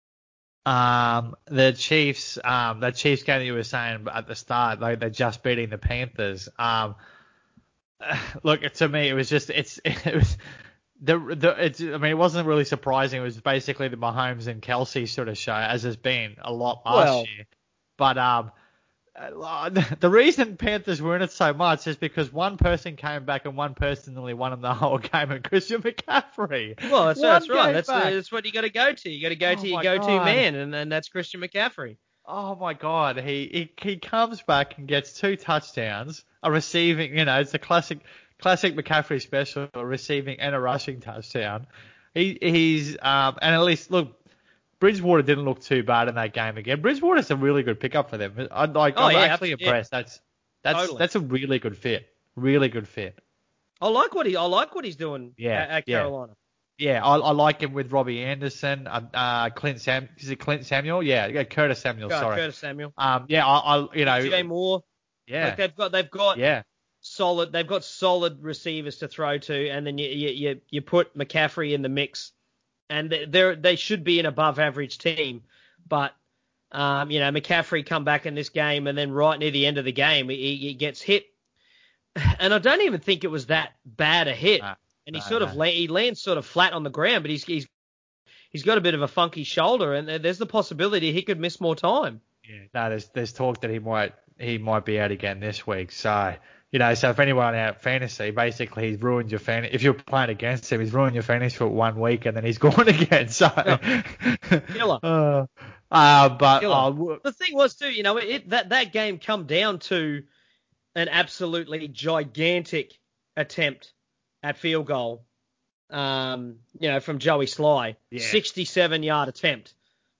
Um, the Chiefs, um, the Chiefs game that you were saying at the start, like they're just beating the Panthers. Um, look, to me, it was just it's it was the the it's I mean it wasn't really surprising. It was basically the Mahomes and Kelsey sort of show, as has been a lot last Well- year. But um, uh, the reason Panthers were in it so much is because one person came back and one person nearly won them the whole game, and Christian McCaffrey. Well, that's, One that's right. game That's back. that's what you got to go to. You got to go Oh to your my go-to God. man, and, and that's Christian McCaffrey. Oh my God, he, he he comes back and gets two touchdowns, a receiving, you know, it's a classic classic McCaffrey special, a receiving and a rushing touchdown. He he's um and at least look, Bridgewater didn't look too bad in that game again. Bridgewater's a really good pickup for them. I like Oh, I'm yeah, actually abs- yeah. impressed. That's that's Totally. that's a really good fit, really good fit. I like what he I like what he's doing Yeah, at, at yeah. Carolina. Yeah, I, I like him with Robbie Anderson, uh, uh Clint Sam, is it Clint Samuel? Yeah, yeah, Curtis Samuel. Uh, sorry. Curtis Samuel. Um, yeah, I, I you know, D J Moore. yeah, Like they've got they've got yeah. solid they've got solid receivers to throw to, and then you you you, you put McCaffrey in the mix, and they they they should be an above average team, but um you know McCaffrey come back in this game, and then right near the end of the game he, he gets hit, and I don't even think it was that bad a hit, Nah, and he no, sort no. of la- he lands sort of flat on the ground, but he's he's he's got a bit of a funky shoulder, and there's the possibility he could miss more time. Yeah, no, there's there's talk that he might he might be out again this week. So you know, so if anyone out fantasy, basically he's ruined your fan. If you're playing against him, he's ruined your fantasy for one week and then he's gone again. So Killer. uh, uh, but Killer. uh, w- The thing was too, you know, it, that that game come down to an absolutely gigantic attempt at field goal, um, you know, from Joey Sly, Yeah. sixty-seven yard attempt.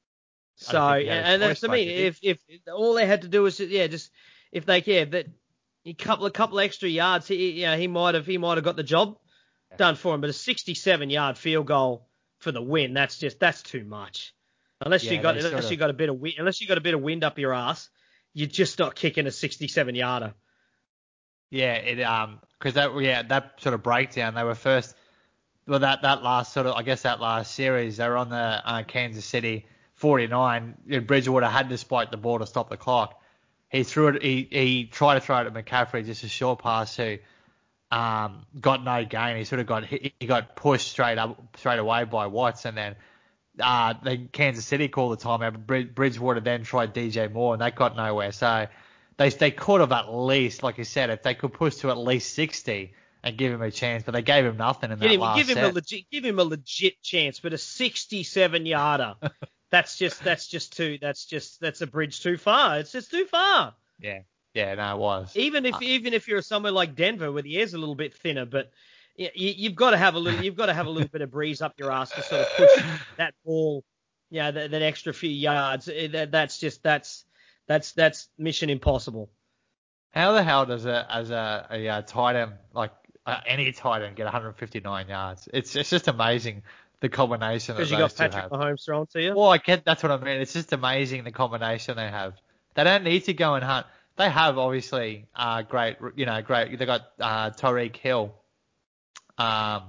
I So, don't think he had a and that's choice, I mean, mate, did he? if if all they had to do was yeah, just if they yeah, that a couple a couple extra yards, he you know, he might have he might have got the job done for him. But a sixty-seven yard field goal for the win, that's just that's too much. Unless Yeah, you got they unless sort you of- got a bit of wind, unless you got a bit of wind up your ass, you're just not kicking a sixty-seven yarder. yeah, it um because that yeah that sort of breakdown they were first. Well, that, that last sort of I guess that last series they were on the uh, Kansas City forty-nine. Bridgewater had to spike the ball to stop the clock. He threw it. He, he tried to throw it at McCaffrey, just a short pass who um, got no gain. He sort of got he got pushed straight up straight away by Watts, and then uh, the Kansas City called the timeout. Bridgewater then tried D J Moore, and that got nowhere. So they they could have at least, like you said, if they could push to at least sixty and give him a chance, but they gave him nothing in that give him, last give him set. a legit, give him a legit chance, but a sixty-seven yarder. That's just that's just too that's just that's a bridge too far. It's just too far. Yeah, yeah, no, it was. Even if uh, even if you're somewhere like Denver where the air's a little bit thinner, but you, you've got to have a little you've got to have a little bit of breeze up your ass to sort of push that ball, yeah, that, that extra few yards. That, that's just that's that's that's mission impossible. How the hell does a as a, a, a tight end like uh, any tight end get one hundred fifty-nine yards? It's it's just amazing. The combination that Because you those got two Patrick have. Mahomes thrown to you. Well, I get that's what I mean. It's just amazing the combination they have. They don't need to go and hunt. They have obviously uh, great, you know, great. They got uh, Tyreek Hill. Um,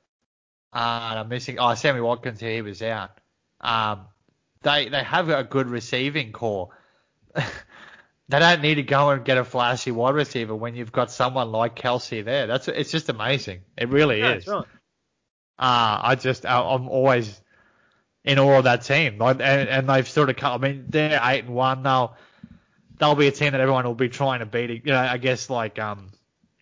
uh, and I'm missing. Oh, Sammy Watkins here. He was out. Um, they they have a good receiving core. They don't need to go and get a flashy wide receiver when you've got someone like Kelsey there. That's it's just amazing. It really Yeah, is. that's right. Uh, I just, I'm always in awe of that team. And, and they've sort of come, I mean, they're eight and one. They'll, they'll be a team that everyone will be trying to beat. You know, I guess like, um,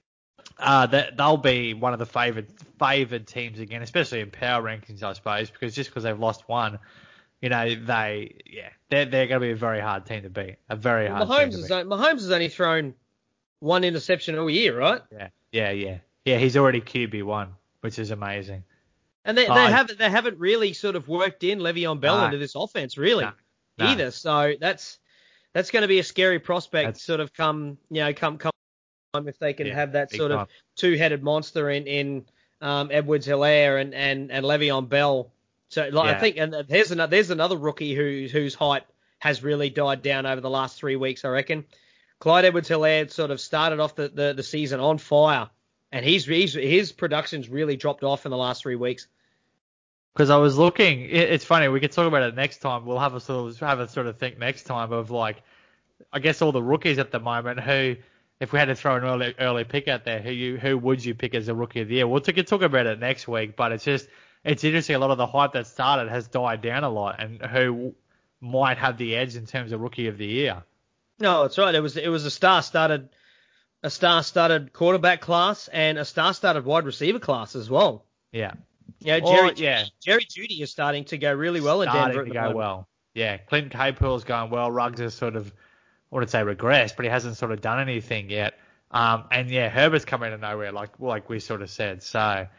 uh, that they'll be one of the favored, favored teams again, especially in power rankings, I suppose, because just because they've lost one, you know, they, yeah, they're, they're going to be a very hard team to beat. A very Well, hard Mahomes team to beat. has, Mahomes has only thrown one interception all year, right? Yeah, yeah, yeah. Yeah, he's already Q B one, which is amazing. And they, they Uh, haven't they haven't really sort of worked in Le'Veon Bell No. into this offense really No. No. either. So that's that's going to be a scary prospect. That's- Sort of come you know come come if they can Yeah, have that big sort time. of two-headed monster in in um, Edwards-Helaire and and and Le'Veon Bell. So like, Yeah. I think and there's another there's another rookie who whose hype has really died down over the last three weeks. I reckon Clyde Edwards-Helaire sort of started off the, the, the season on fire, and he's, he's his production's really dropped off in the last three weeks. Because I was looking, it, it's funny. We could talk about it next time. We'll have a sort of have a sort of think next time of like, I guess all the rookies at the moment who, if we had to throw an early early pick out there, who you who would you pick as a rookie of the year? We'll talk, talk about it next week. But it's just it's interesting. A lot of the hype that started has died down a lot, and who might have the edge in terms of rookie of the year. No, that's right. It was it was a star-studded a star-studded quarterback class and a star-studded wide receiver class as well. Yeah. Yeah, Or- Jerry yeah. Jerry Jeudy is starting to go really well in Starting Denver at to the go moment. well. Yeah, Clinton Capewell's going well. Ruggs has sort of, I wouldn't say regressed, but he hasn't sort of done anything yet. Um, and yeah, Herbert's come out of nowhere, like like we sort of said. So,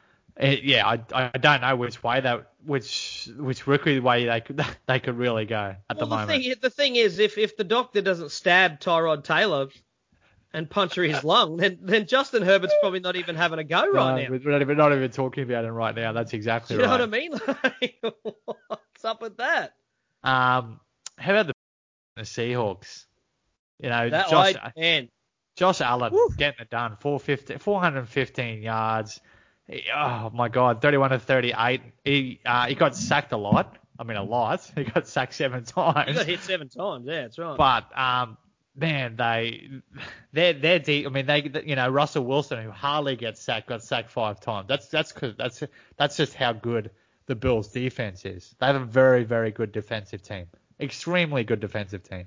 it, yeah, I, I don't know which way that which which rookie way they could they could really go at Well, the the moment. thing the thing is, if if the doctor doesn't stab Tyrod Taylor and puncture his lung, then then Justin Herbert's probably not even having a go right No, now. We're not even, not even talking about him right now. That's exactly You know right. what I mean? Like, what's up with that? Um, how about the, the Seahawks? You know, That Josh I, man, Josh Allen Woo. getting it done, four hundred fifteen yards. He- oh my God, thirty-one to thirty-eight. He uh, he got sacked a lot. I mean, a lot. He got sacked seven times. he got hit seven times. Yeah, that's right. But um, man, they they're they're deep. I mean, they you know Russell Wilson, who hardly gets sacked, got sacked five times. That's that's cause that's that's just how good the Bills' defense is. They have a very very good defensive team, extremely good defensive team.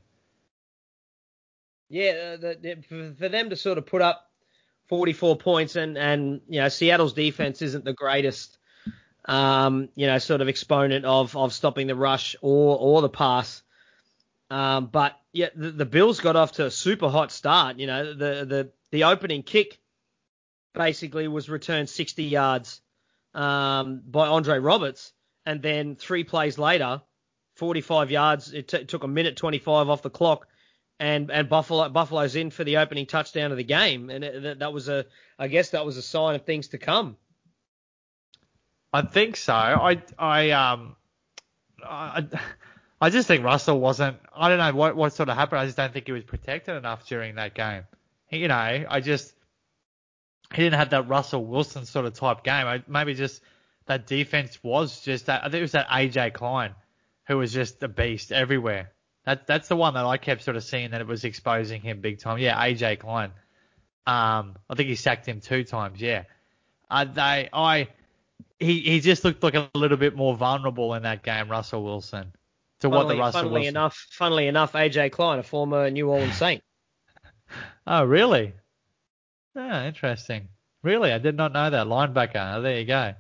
Yeah, uh, the, the, for, for them to sort of put up forty-four points and, and you know, Seattle's defense isn't the greatest, um, you know, sort of exponent of, of stopping the rush or, or the pass. Um, but yeah, the, the Bills got off to a super hot start. You know, the, the, the opening kick basically was returned sixty yards, um, by Andre Roberts. And then three plays later, forty-five yards. It, t- it took a minute twenty-five off the clock. And and Buffalo Buffalo's in for the opening touchdown of the game, and it, that was a I guess that was a sign of things to come. I think so. I I um I, I just think Russell wasn't. I don't know what what sort of happened. I just don't think he was protected enough during that game. You know, I just he didn't have that Russell Wilson sort of type game. I, maybe just that defense was just that. I think it was that A J Klein who was just a beast everywhere. That that's the one that I kept sort of seeing that it was exposing him big time. Yeah, A J Klein. Um, I think he sacked him two times. Yeah. Uh, they, I, he, he just looked like a little bit more vulnerable in that game, Russell Wilson, to Funnily, what the Russell funnily Wilson. enough, funnily enough, A J Klein, a former New Orleans Saint. Oh, really? Oh, interesting. Really, I did not know that. Linebacker. Oh, there you go.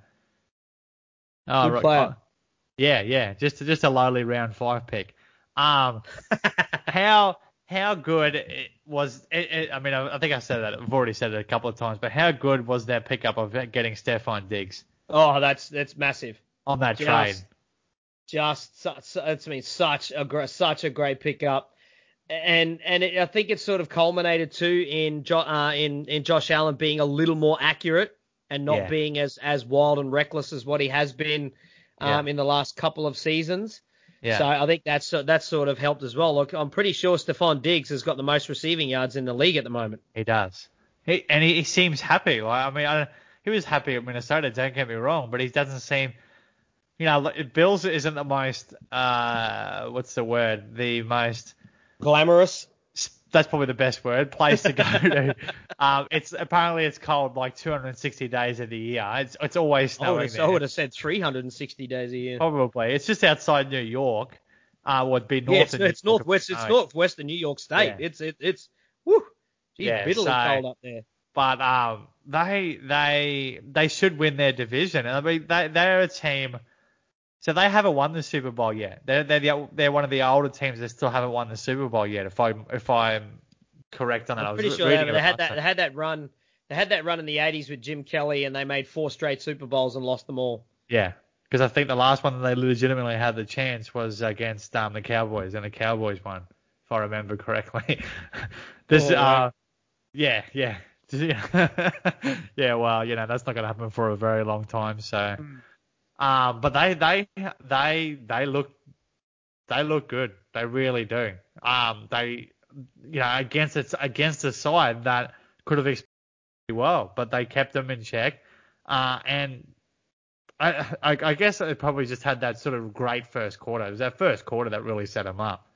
Oh, Good right. player. Oh, yeah, yeah. Just just a lowly round five pick. Um, how how good it was? It, it, I mean, I, I think I said that. I've already said it a couple of times. But how good was their pickup of getting Stephon Diggs Oh, that's that's massive. on that Just, trade? just su- su- it's I mean such a gr- such a great pickup, and and it, I think it sort of culminated too in jo- uh, in in Josh Allen being a little more accurate and not Yeah. being as as wild and reckless as what he has been um, Yeah. in the last couple of seasons. Yeah. So I think that's that's sort of helped as well. Look, I'm pretty sure Stephon Diggs has got the most receiving yards in the league at the moment. He does. He and he, he seems happy. Like I mean, I, he was happy at Minnesota. Don't get me wrong, but he doesn't seem. You know, Bills isn't the most. Uh, what's the word? The most. Glamorous. That's probably the best word. Place to go to. Um, it's apparently it's cold like two hundred sixty days of the year. It's it's always I would, snowing have, there. I would have said three hundred sixty days a year. Probably. It's just outside New York. Uh, would be north Yeah, it's, of New it's York. northwest. It's northwestern New York State. Yeah. It's it, it's whoo, geez, Yeah, bitterly so- cold up there. But um, they they they should win their division. I mean, they they're a team. So they haven't won the Super Bowl yet. They're they're the, they're one of the older teams that still haven't won the Super Bowl yet. If I if I'm correct on that, I I'm was pretty re- sure they, reading they it had last that. time. They had that run. They had that run in the eighties with Jim Kelly, and they made four straight Super Bowls and lost them all. Yeah, because I think the last one that they legitimately had the chance was against um the Cowboys, and the Cowboys won, if I remember correctly. this Oh, uh wow. yeah yeah yeah well you know that's not gonna happen for a very long time. So. Um, but they, they, they, they look, they look good. They really do. Um, they, you know, against it's against a side that could have experienced well, but they kept them in check. Uh, and I, I, I guess they probably just had that sort of great first quarter. It was that first quarter that really set them up.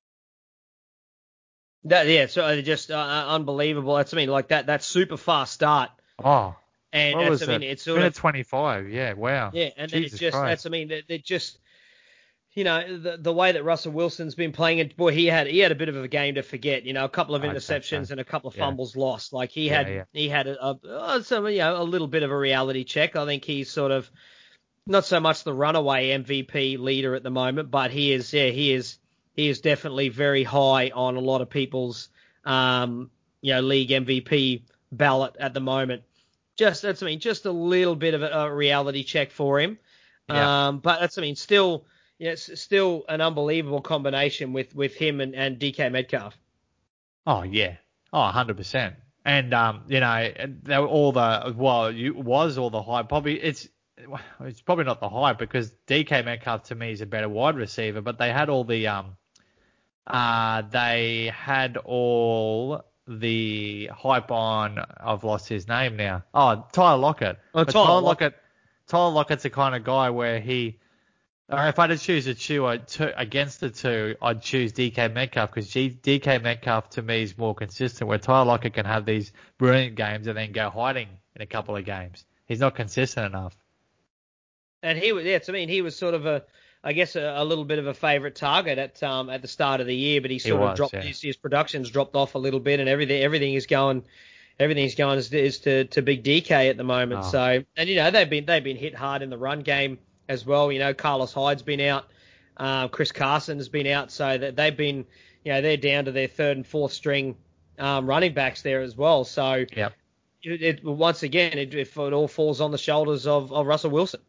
That, yeah, so uh, just uh, unbelievable. That's I mean, like that that super fast start, Oh, and what that's was I mean, it? it's sort Minute of twenty-five. Yeah, wow. yeah, and then Jesus it just Christ. that's I mean, it, it just. You know, the the way that Russell Wilson's been playing it, boy, he had he had a bit of a game to forget. You know, a couple of I'd say interceptions so. and a couple of Yeah. fumbles lost. Like he Yeah, had yeah. he had a, a uh, some you know a little bit of a reality check. I think he's sort of not so much the runaway M V P leader at the moment, but he is yeah he is he is definitely very high on a lot of people's um you know league M V P ballot at the moment. Just that's I mean just a little bit of a, a reality check for him. Yeah. Um, but that's I mean still. Yeah, it's still an unbelievable combination with, with him and, and D K Metcalf. Oh yeah, oh one hundred percent. And um, you know, they were all the well, you was all the hype. Probably it's it's probably not the hype because D K Metcalf to me is a better wide receiver. But they had all the um, uh, they had all the hype on. I've lost his name now. Oh, Tyler Lockett. Oh, But Tyler Tyler Lockett. Lockett. Tyler Lockett's the kind of guy where he. Uh, if I had to choose a two, I'd two against the two, I'd choose D K Metcalf because D K Metcalf to me is more consistent. Where Tyler Lockett can have these brilliant games and then go hiding in a couple of games. He's not consistent enough. And he was, yeah, to me, he was sort of a, I guess, a, a little bit of a favourite target at um at the start of the year, but he sort was, of dropped yeah. his, his production's dropped off a little bit, and everything everything is going, everything's going is, is to, to big D K at the moment. Oh. So, and you know they've been they've been hit hard in the run game as well. You know, Carlos Hyde's been out. Um, Chris Carson has been out, so that they've been, you know, they're down to their third and fourth string um, running backs there as well. So, Yep. it, it, once again, it, it, it all falls on the shoulders of, of Russell Wilson.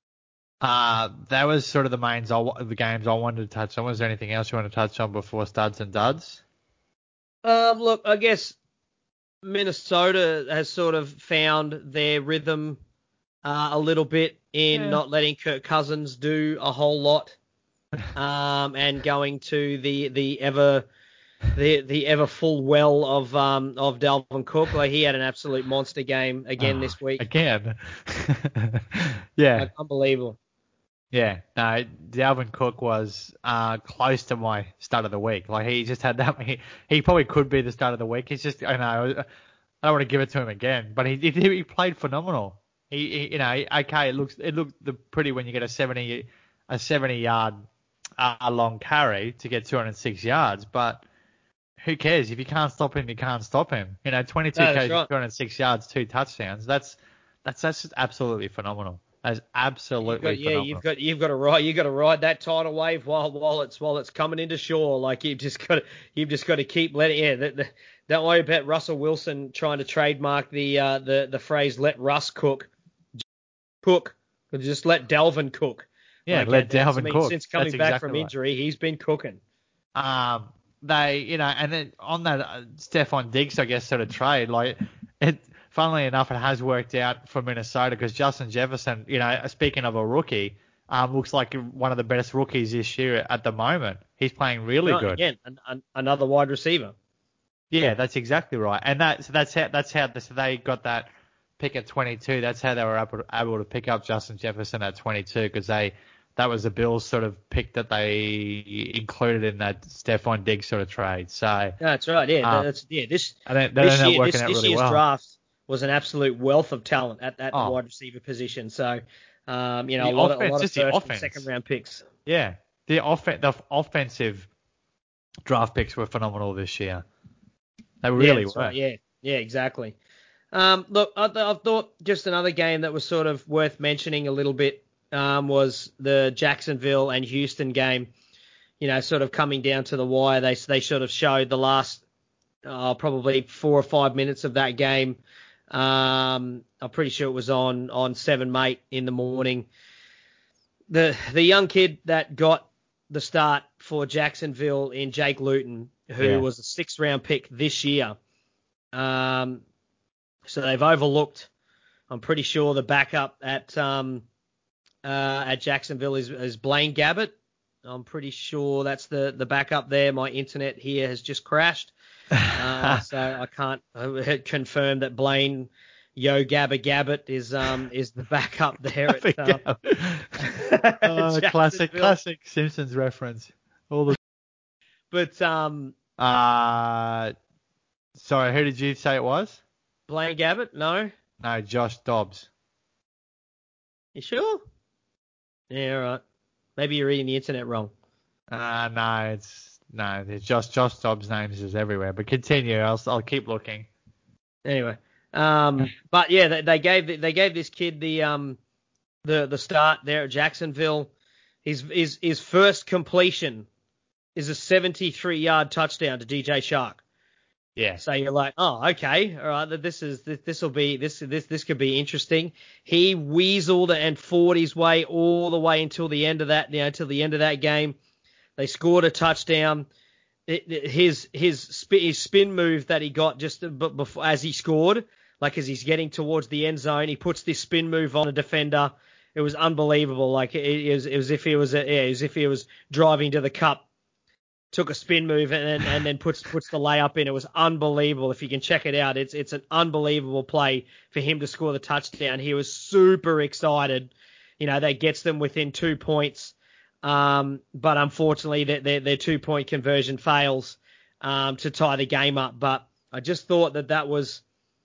Uh, that was sort of the mains, I, the games I wanted to touch on. Was there anything else you want to touch on before studs and duds? Um, look, I guess Minnesota has sort of found their rhythm uh, a little bit in Yeah. not letting Kirk Cousins do a whole lot, um, and going to the the ever the the ever full well of um of Dalvin Cook. Like he had an absolute monster game again Oh, this week. again. Yeah. Like unbelievable. Yeah, no, Dalvin Cook was uh, close to my start of the week. Like he just had that. He, he probably could be the start of the week. He's just, I know, I don't want to give it to him again, but he he, he played phenomenal. He, he, you know, okay, it looks it looked the pretty when you get a seventy a seventy yard uh, long carry to get two hundred six yards, but who cares if you can't stop him? You can't stop him. You know, twenty-two No, that's carries, right. two hundred six yards, two touchdowns. That's that's that's just absolutely phenomenal. That's You've absolutely got yeah, phenomenal. you've got you've got to ride you got to ride that tidal wave while while it's while it's coming into shore. Like you've just got to you've just got to keep letting yeah. The, the, don't worry about Russell Wilson trying to trademark the uh, the the phrase "let Russ cook." Cook, just let Dalvin cook. Yeah, Like let it, it's, I Dalvin mean, cook. since coming That's back exactly from right. injury, he's been cooking. Um, they, you know, and then on that uh, Stephon Diggs, I guess, sort of trade, like it. Funnily enough, it has worked out for Minnesota because Justin Jefferson, you know, speaking of a rookie, um, looks like one of the best rookies this year at the moment. He's playing really Right, good. again, an, an, another wide receiver. Yeah, that's exactly right. And that, so that's how that's how so they got that pick at twenty-two. That's how they were able to, able to pick up Justin Jefferson at twenty-two because they that was the Bills sort of pick that they included in that Stephon Diggs sort of trade. So Yeah, that's right. Yeah, um, that's yeah. This and they, they this ended up year working this out this really year's well. draft was an absolute wealth of talent at, at the Oh, wide receiver position. So, um, you know, the a lot of a offense, lot of just the first and second offense. round picks. Yeah, the off the offensive draft picks were phenomenal this year. They Yeah, really that's right. were. Yeah, yeah, exactly. Um, look, I, I thought just another game that was sort of worth mentioning a little bit um, was the Jacksonville and Houston game. You know, sort of coming down to the wire. They they sort of showed the last uh, probably four or five minutes of that game. Um, I'm pretty sure it was on on seven mate in the morning. The the young kid that got the start for Jacksonville in Jake Luton, who Yeah. was a sixth round pick this year. Um, so they've overlooked. I'm pretty sure the backup at um, uh, at Jacksonville is, is Blaine Gabbert. I'm pretty sure that's the, the backup there. My internet here has just crashed, uh, so I can't uh, confirm that Blaine Yo Gabba Gabbert is um is the backup there at, uh, uh, classic, Jacksonville. classic Simpsons reference. All the. But um, Uh, sorry, who did you say it was? Blaine Gabbert, no, No, Josh Dobbs. you sure? Yeah, all right. Maybe you're reading the internet wrong. Uh, no, it's no, it's just Josh Dobbs' names is everywhere. But continue, I'll I'll keep looking. Anyway, um, but yeah, they, they gave they gave this kid the um the the start there at Jacksonville. His his his first completion is a seventy-three yard touchdown to D J Shark. Yeah. So you're like, oh, okay, all right, this is this this will be this this this could be interesting. He weaseled and fought his way all the way until the end of that, you know, until the end of that game. They scored a touchdown. It, it, his his spin, his spin move that he got just before as he scored, like as he's getting towards the end zone, he puts this spin move on a defender. It was unbelievable. Like it, it was, it was if he was, yeah, it was if he was driving to the cup, took a spin move and then and then puts puts the layup in. It was unbelievable. If you can check it out, it's it's an unbelievable play for him to score the touchdown. He was super excited. You know, that gets them within two points. Um, but unfortunately, their, their, their two-point conversion fails um, to tie the game up. But I just thought that that was,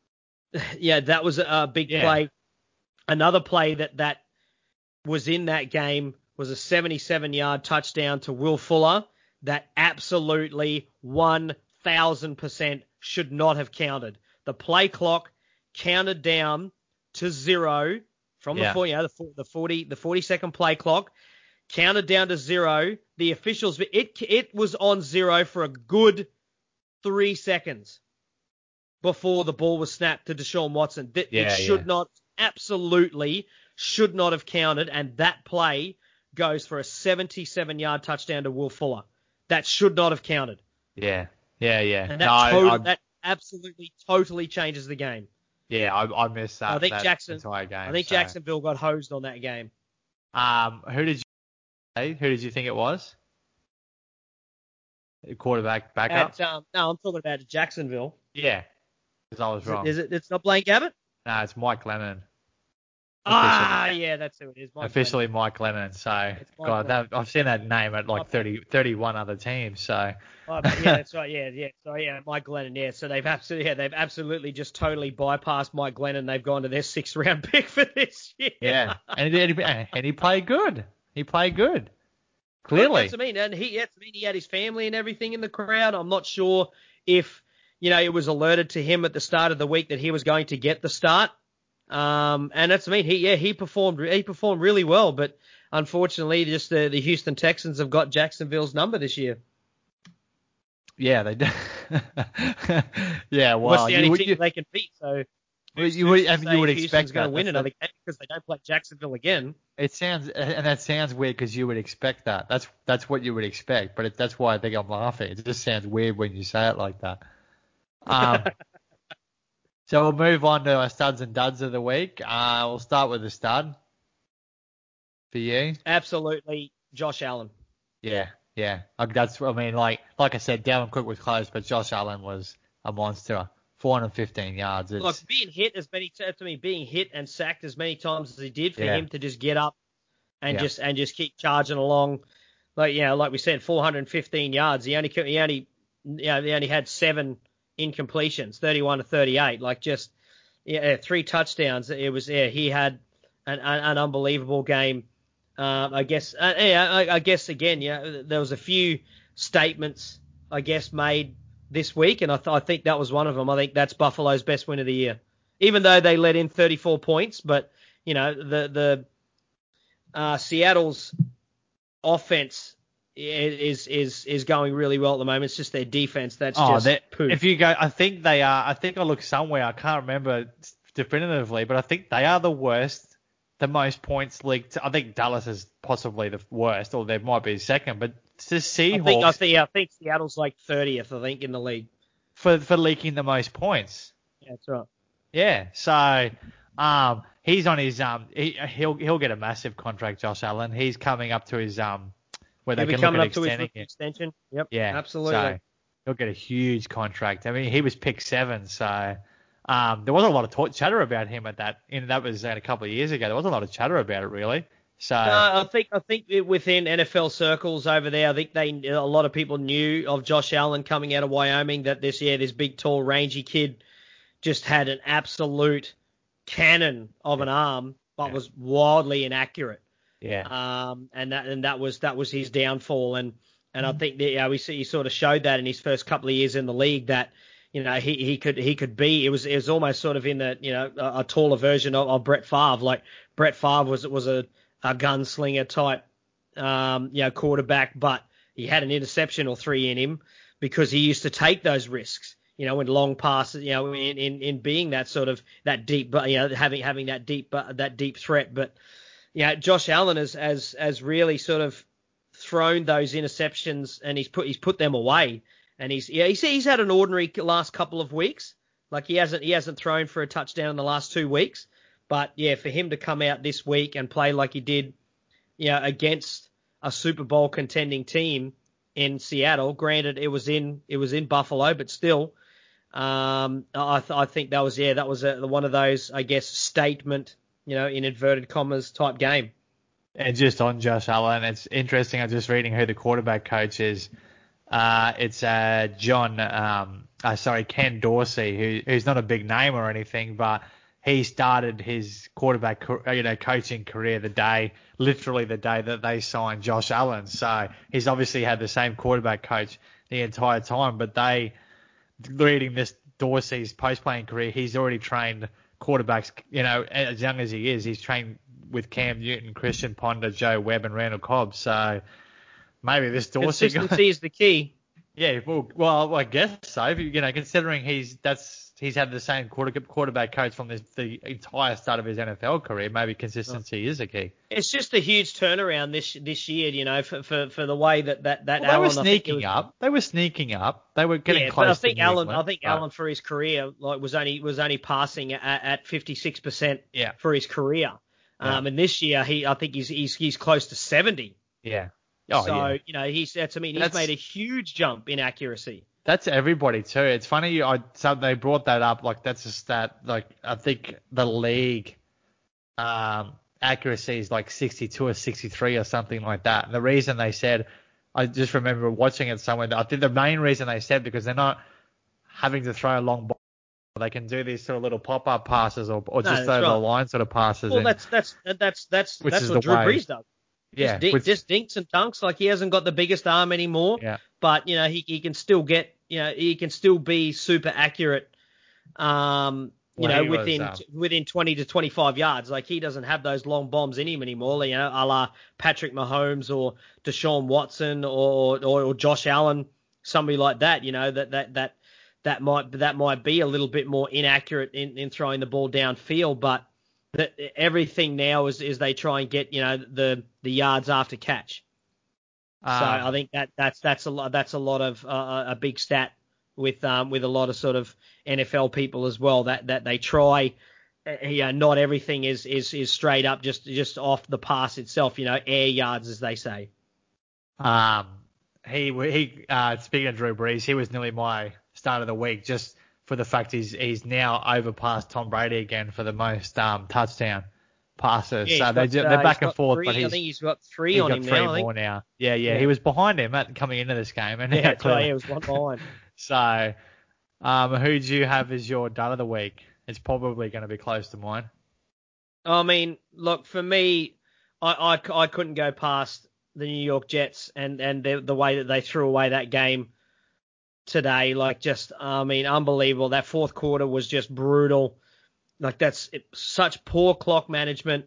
yeah, that was a big Yeah. play. Another play that, that was in that game was a seventy-seven yard touchdown to Will Fuller that absolutely one thousand percent should not have counted. The play clock counted down to zero from Yeah. the, you know, the, the forty the forty second play clock. Counted down to zero. The officials, it it was on zero for a good three seconds before the ball was snapped to Deshaun Watson. It, Yeah, it should yeah. not, absolutely should not have counted, and that play goes for a seventy-seven yard touchdown to Will Fuller. That should not have counted. Yeah. Yeah, yeah. And No, that I, total, I that absolutely, totally changes the game. yeah, I, I missed I that think that Jackson, entire game. I think So, Jacksonville got hosed on that game. um, who did you say? Who did you think it was? quarterback backup. At, um, no, I'm talking about Jacksonville. Yeah, because I was Is it, wrong. is it? It's not Blaine Gabbert. No, it's Mike Lennon. Officially. Ah, yeah, that's who it is. Mike Officially Glennon. Mike Lennon. So, It's Mike God, Glennon. that, I've seen that name at like thirty, thirty-one other teams. So, Oh, but yeah, that's right. Yeah, yeah. So yeah, Mike Glennon. Yeah, so they've absolutely, yeah, they've absolutely just totally bypassed Mike Glennon. They've gone to their sixth round pick for this year. yeah, and he, and he played good. He played good. Look, Clearly. that's what I mean. And he, that's what I mean. He had his family and everything in the crowd. I'm not sure if, you know, it was alerted to him at the start of the week that he was going to get the start. Um, and that's what I mean. He, yeah, he performed, he performed really well, but unfortunately, just the, the Houston Texans have got Jacksonville's number this year. Yeah, they do. yeah, well, What's the only you, team you, they can beat? So you, you would, I mean, you would Houston's expect going that. to win That's another the, game because they don't play Jacksonville again. It sounds, and that sounds weird because you would expect that. That's that's what you would expect, but it, that's why I think I'm laughing. It just sounds weird when you say it like that. Um, so we'll move on to our studs and duds of the week. Uh, we'll start with the stud for you. Absolutely, Josh Allen. Yeah, yeah. Uh, That's, I mean, like like I said, Dalvin Cook was close, but Josh Allen was a monster. four hundred fifteen yards. It's, Look, being hit as many to me, being hit and sacked as many times as he did for Yeah. him to just get up and Yeah. just and just keep charging along, like you know, like we said, four hundred fifteen yards. He only he only you know, he only had seven incompletions, thirty-one to thirty-eight. Like just yeah, three touchdowns. It was yeah, he had an an, an unbelievable game. Um, I guess uh, yeah, I, I guess again, yeah, there was a few statements I guess made this week, and I, th- I think that was one of them. I think that's Buffalo's best win of the year, even though they let in thirty-four points. But you know, the the uh, Seattle's offense is is is going really well at the moment. It's just their defense that's oh, just that- poo. if you go, I think they are. I think I looked somewhere. I can't remember definitively, but I think they are the worst. The most points leaked. I think Dallas is possibly the worst, or there might be second. But the Seahawks I think I think I think Seattle's like thirtieth. I think in the league. for for leaking the most points. Yeah, that's right. Yeah, so um, he's on his um, he, he'll he'll get a massive contract, Josh Allen. He's coming up to his um, where He'll they be can look coming at up to his extending rookie it. extension. Yep. Yeah, absolutely. So he'll get a huge contract. I mean, he was pick seven, so um, there was a lot of talk, chatter about him at that. And that was uh, a couple of years ago. There was a lot of chatter about it, really. So Uh, I think I think within N F L circles over there, I think they a lot of people knew of Josh Allen coming out of Wyoming. That this year, this big, tall, rangy kid just had an absolute cannon of an arm, but Yeah. was wildly inaccurate. yeah, Um, and that and that was that was his downfall. And and I think that you know, we see he sort of showed that in his first couple of years in the league that you know he, he could he could be. It was it was almost sort of in the you know a, a taller version of, of Brett Favre. Like Brett Favre was was a a gunslinger type, um, you know, quarterback, but he had an interception or three in him because he used to take those risks, you know, in long passes, you know, in, in, in being that sort of that deep, but you know, having having that deep uh, that deep threat. But yeah, Josh Allen has has has really sort of thrown those interceptions and he's put he's put them away. And he's yeah he's he's had an ordinary last couple of weeks, like he hasn't he hasn't thrown for a touchdown in the last two weeks. But, yeah, for him to come out this week and play like he did, you know, against a Super Bowl contending team in Seattle, granted it was in it was in Buffalo, but still, um, I, th- I think that was, yeah, that was a, one of those, I guess, statement, you know, in inverted commas type game. And just on Josh Allen, it's interesting. I'm just reading who the quarterback coach is. Uh, it's uh, John, um, uh, sorry, Ken Dorsey, who, who's not a big name or anything, but he started his quarterback, you know, coaching career the day, literally the day that they signed Josh Allen. So he's obviously had the same quarterback coach the entire time. But they, reading this Dorsey's post-playing career, he's already trained quarterbacks, you know, as young as he is. He's trained with Cam Newton, Christian Ponder, Joe Webb, and Randall Cobb. So maybe this Dorsey Consistency is the key. Yeah, well, well, I guess so. You know, considering he's that's he's had the same quarter, quarterback coach from this, the entire start of his N F L career, maybe consistency is a key. It's just a huge turnaround this this year, you know, for for, for the way that that that well, Allen, they were sneaking was, up. They were sneaking up. They were getting yeah, close. But I think to Allen, England, I think but, Allen for his career like was only was only passing at, at fifty-six percent yeah. for his career. Yeah. Um, and this year he I think he's he's he's close to seventy. Yeah. Oh, so, yeah. you know, he's, that's, I mean, he's That's- made a huge jump in accuracy. That's everybody too. It's funny. I so they brought that up. Like that's a stat. Like I think the league um, accuracy is like sixty-two or sixty-three or something like that. And the reason they said, I just remember watching it somewhere. I think the main reason they said because they're not having to throw a long ball. They can do these sort of little pop-up passes or, or No, just that's over right. the line sort of passes. Well, and, that's that's that's that's Which that's is what the Drew way. Brees does. yeah, Just, dink, with- just dinks and dunks. Like he hasn't got the biggest arm anymore, yeah, but you know he he can still get you know he can still be super accurate. Um, you Well, know he was, within um, within twenty to twenty-five yards. Like he doesn't have those long bombs in him anymore. You know, a la Patrick Mahomes or Deshaun Watson or or, or Josh Allen, somebody like that. You know that that that that might that might be a little bit more inaccurate in, in throwing the ball downfield, but that everything now is is they try and get you know the the yards after catch. So Um, I think that that's that's a lot that's a lot of uh, a big stat with um with a lot of sort of N F L people as well that that they try. Uh, you know, not everything is is is straight up just just off the pass itself. You know, air yards as they say. Um, he he uh, speaking of Drew Brees, he was nearly my start of the week just for the fact he's he's now overpassed Tom Brady again for the most um, touchdown passes. Yeah, so he's they got, ju- uh, they're he's back and got forth, three, but he's I think he's got three he's on got him three now. I more think. now. Yeah, yeah, Yeah. he was behind him at coming into this game, and Yeah, now that's right. clearly- It was one behind. So, um, who do you have as your dud of the week? It's probably going to be close to mine. I mean, look, for me, I, I, I couldn't go past the New York Jets and, and the, the way that they threw away that game today. Like, just, I mean, unbelievable. That fourth quarter was just brutal. Like, that's it, such poor clock management,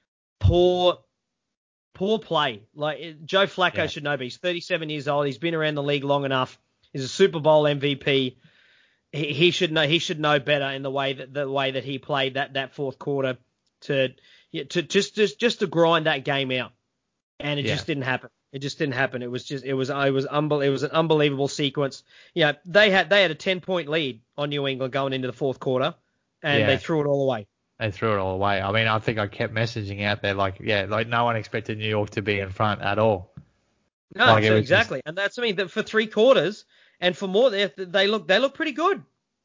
poor, poor play. Like, it, Joe Flacco Yeah. should know, but he's thirty-seven years old. He's been around the league long enough. He's a Super Bowl M V P. He, he should know. He should know better in the way that the way that he played that, that fourth quarter to yeah, to just just just to grind that game out, and it Yeah. just didn't happen. It just didn't happen. It was just it was it was unbel- it was an unbelievable sequence. Yeah, they had they had a ten point lead on New England going into the fourth quarter, and Yeah. they threw it all away. They threw it all away. I mean, I think I kept messaging out there like, yeah, like no one expected New York to be in front at all. No, Like, it so was exactly, and that's I mean that for three quarters and for more they they look they look pretty good.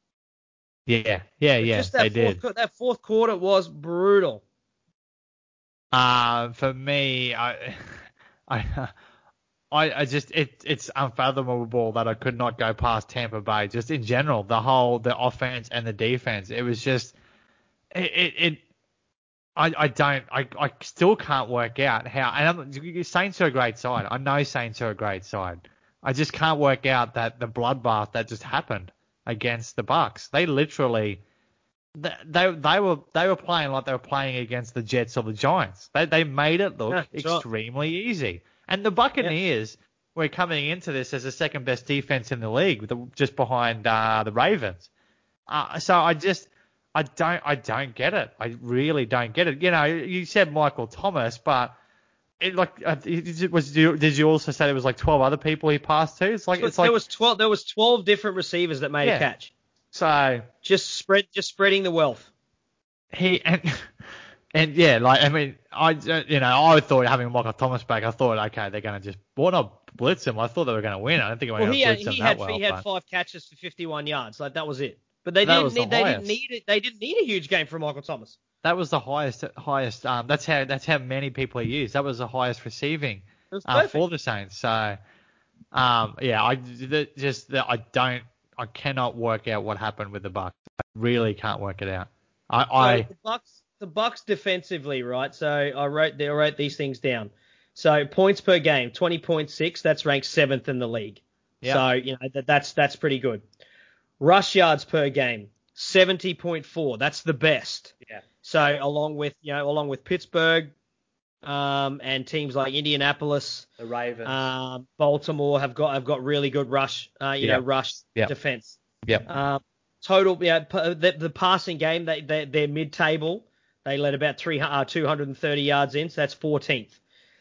Yeah, yeah, But yeah, just they that did. fourth, that fourth quarter was brutal. Uh, for me, I, I, I, I just it it's unfathomable that I could not go past Tampa Bay. Just in general, the whole the offense and the defense. It was just it it. it I, I don't I, I still can't work out how and I'm, Saints are a great side. I know Saints are a great side. I just can't work out that the bloodbath that just happened against the Bucks. They literally they they, they were they were playing like they were playing against the Jets or the Giants. They they made it look Yeah, that's right. extremely easy. And the Buccaneers were coming into this as the second best defense in the league, with the, just behind uh, the Ravens. Uh, so I just I don't I don't get it. I really don't get it. You know, you said Michael Thomas, but it like uh, it was did you also say there was like twelve other people he passed to? It's like So it's like there was twelve there was twelve different receivers that made Yeah. a catch. so Just spread just spreading the wealth. he and and yeah, like I mean, I you know I thought having Michael Thomas back, I thought okay they're gonna just why not blitz him? I thought they were gonna win. I don't think they were Well, gonna he had blitz him he that had well. he had but five catches for fifty-one yards. Like that was it. But they That didn't was the need they didn't highest. need it. They didn't need a huge game from Michael Thomas. that was the highest highest. Um, that's how that's how many people he used. That was the highest receiving It was uh, perfect. for the Saints. So um, yeah, I the, just the, I don't I cannot work out what happened with the Bucks. I really can't work it out. I, So I the Bucks, the Bucks defensively, right? So I wrote, I wrote these things down. So points per game, twenty point six. That's ranked seventh in the league. Yeah. So you know that, that's that's pretty good. Rush yards per game, seventy point four. That's the best. Yeah. So along with you know along with Pittsburgh, um, and teams like Indianapolis, the Ravens. um, Baltimore have got have got really good rush, uh, you Yeah. know, rush Yeah. defense. Yep. Um, total, yeah, p- the, the passing game, they, they, they're mid-table. They let about three, uh, two hundred thirty yards in, so that's fourteenth.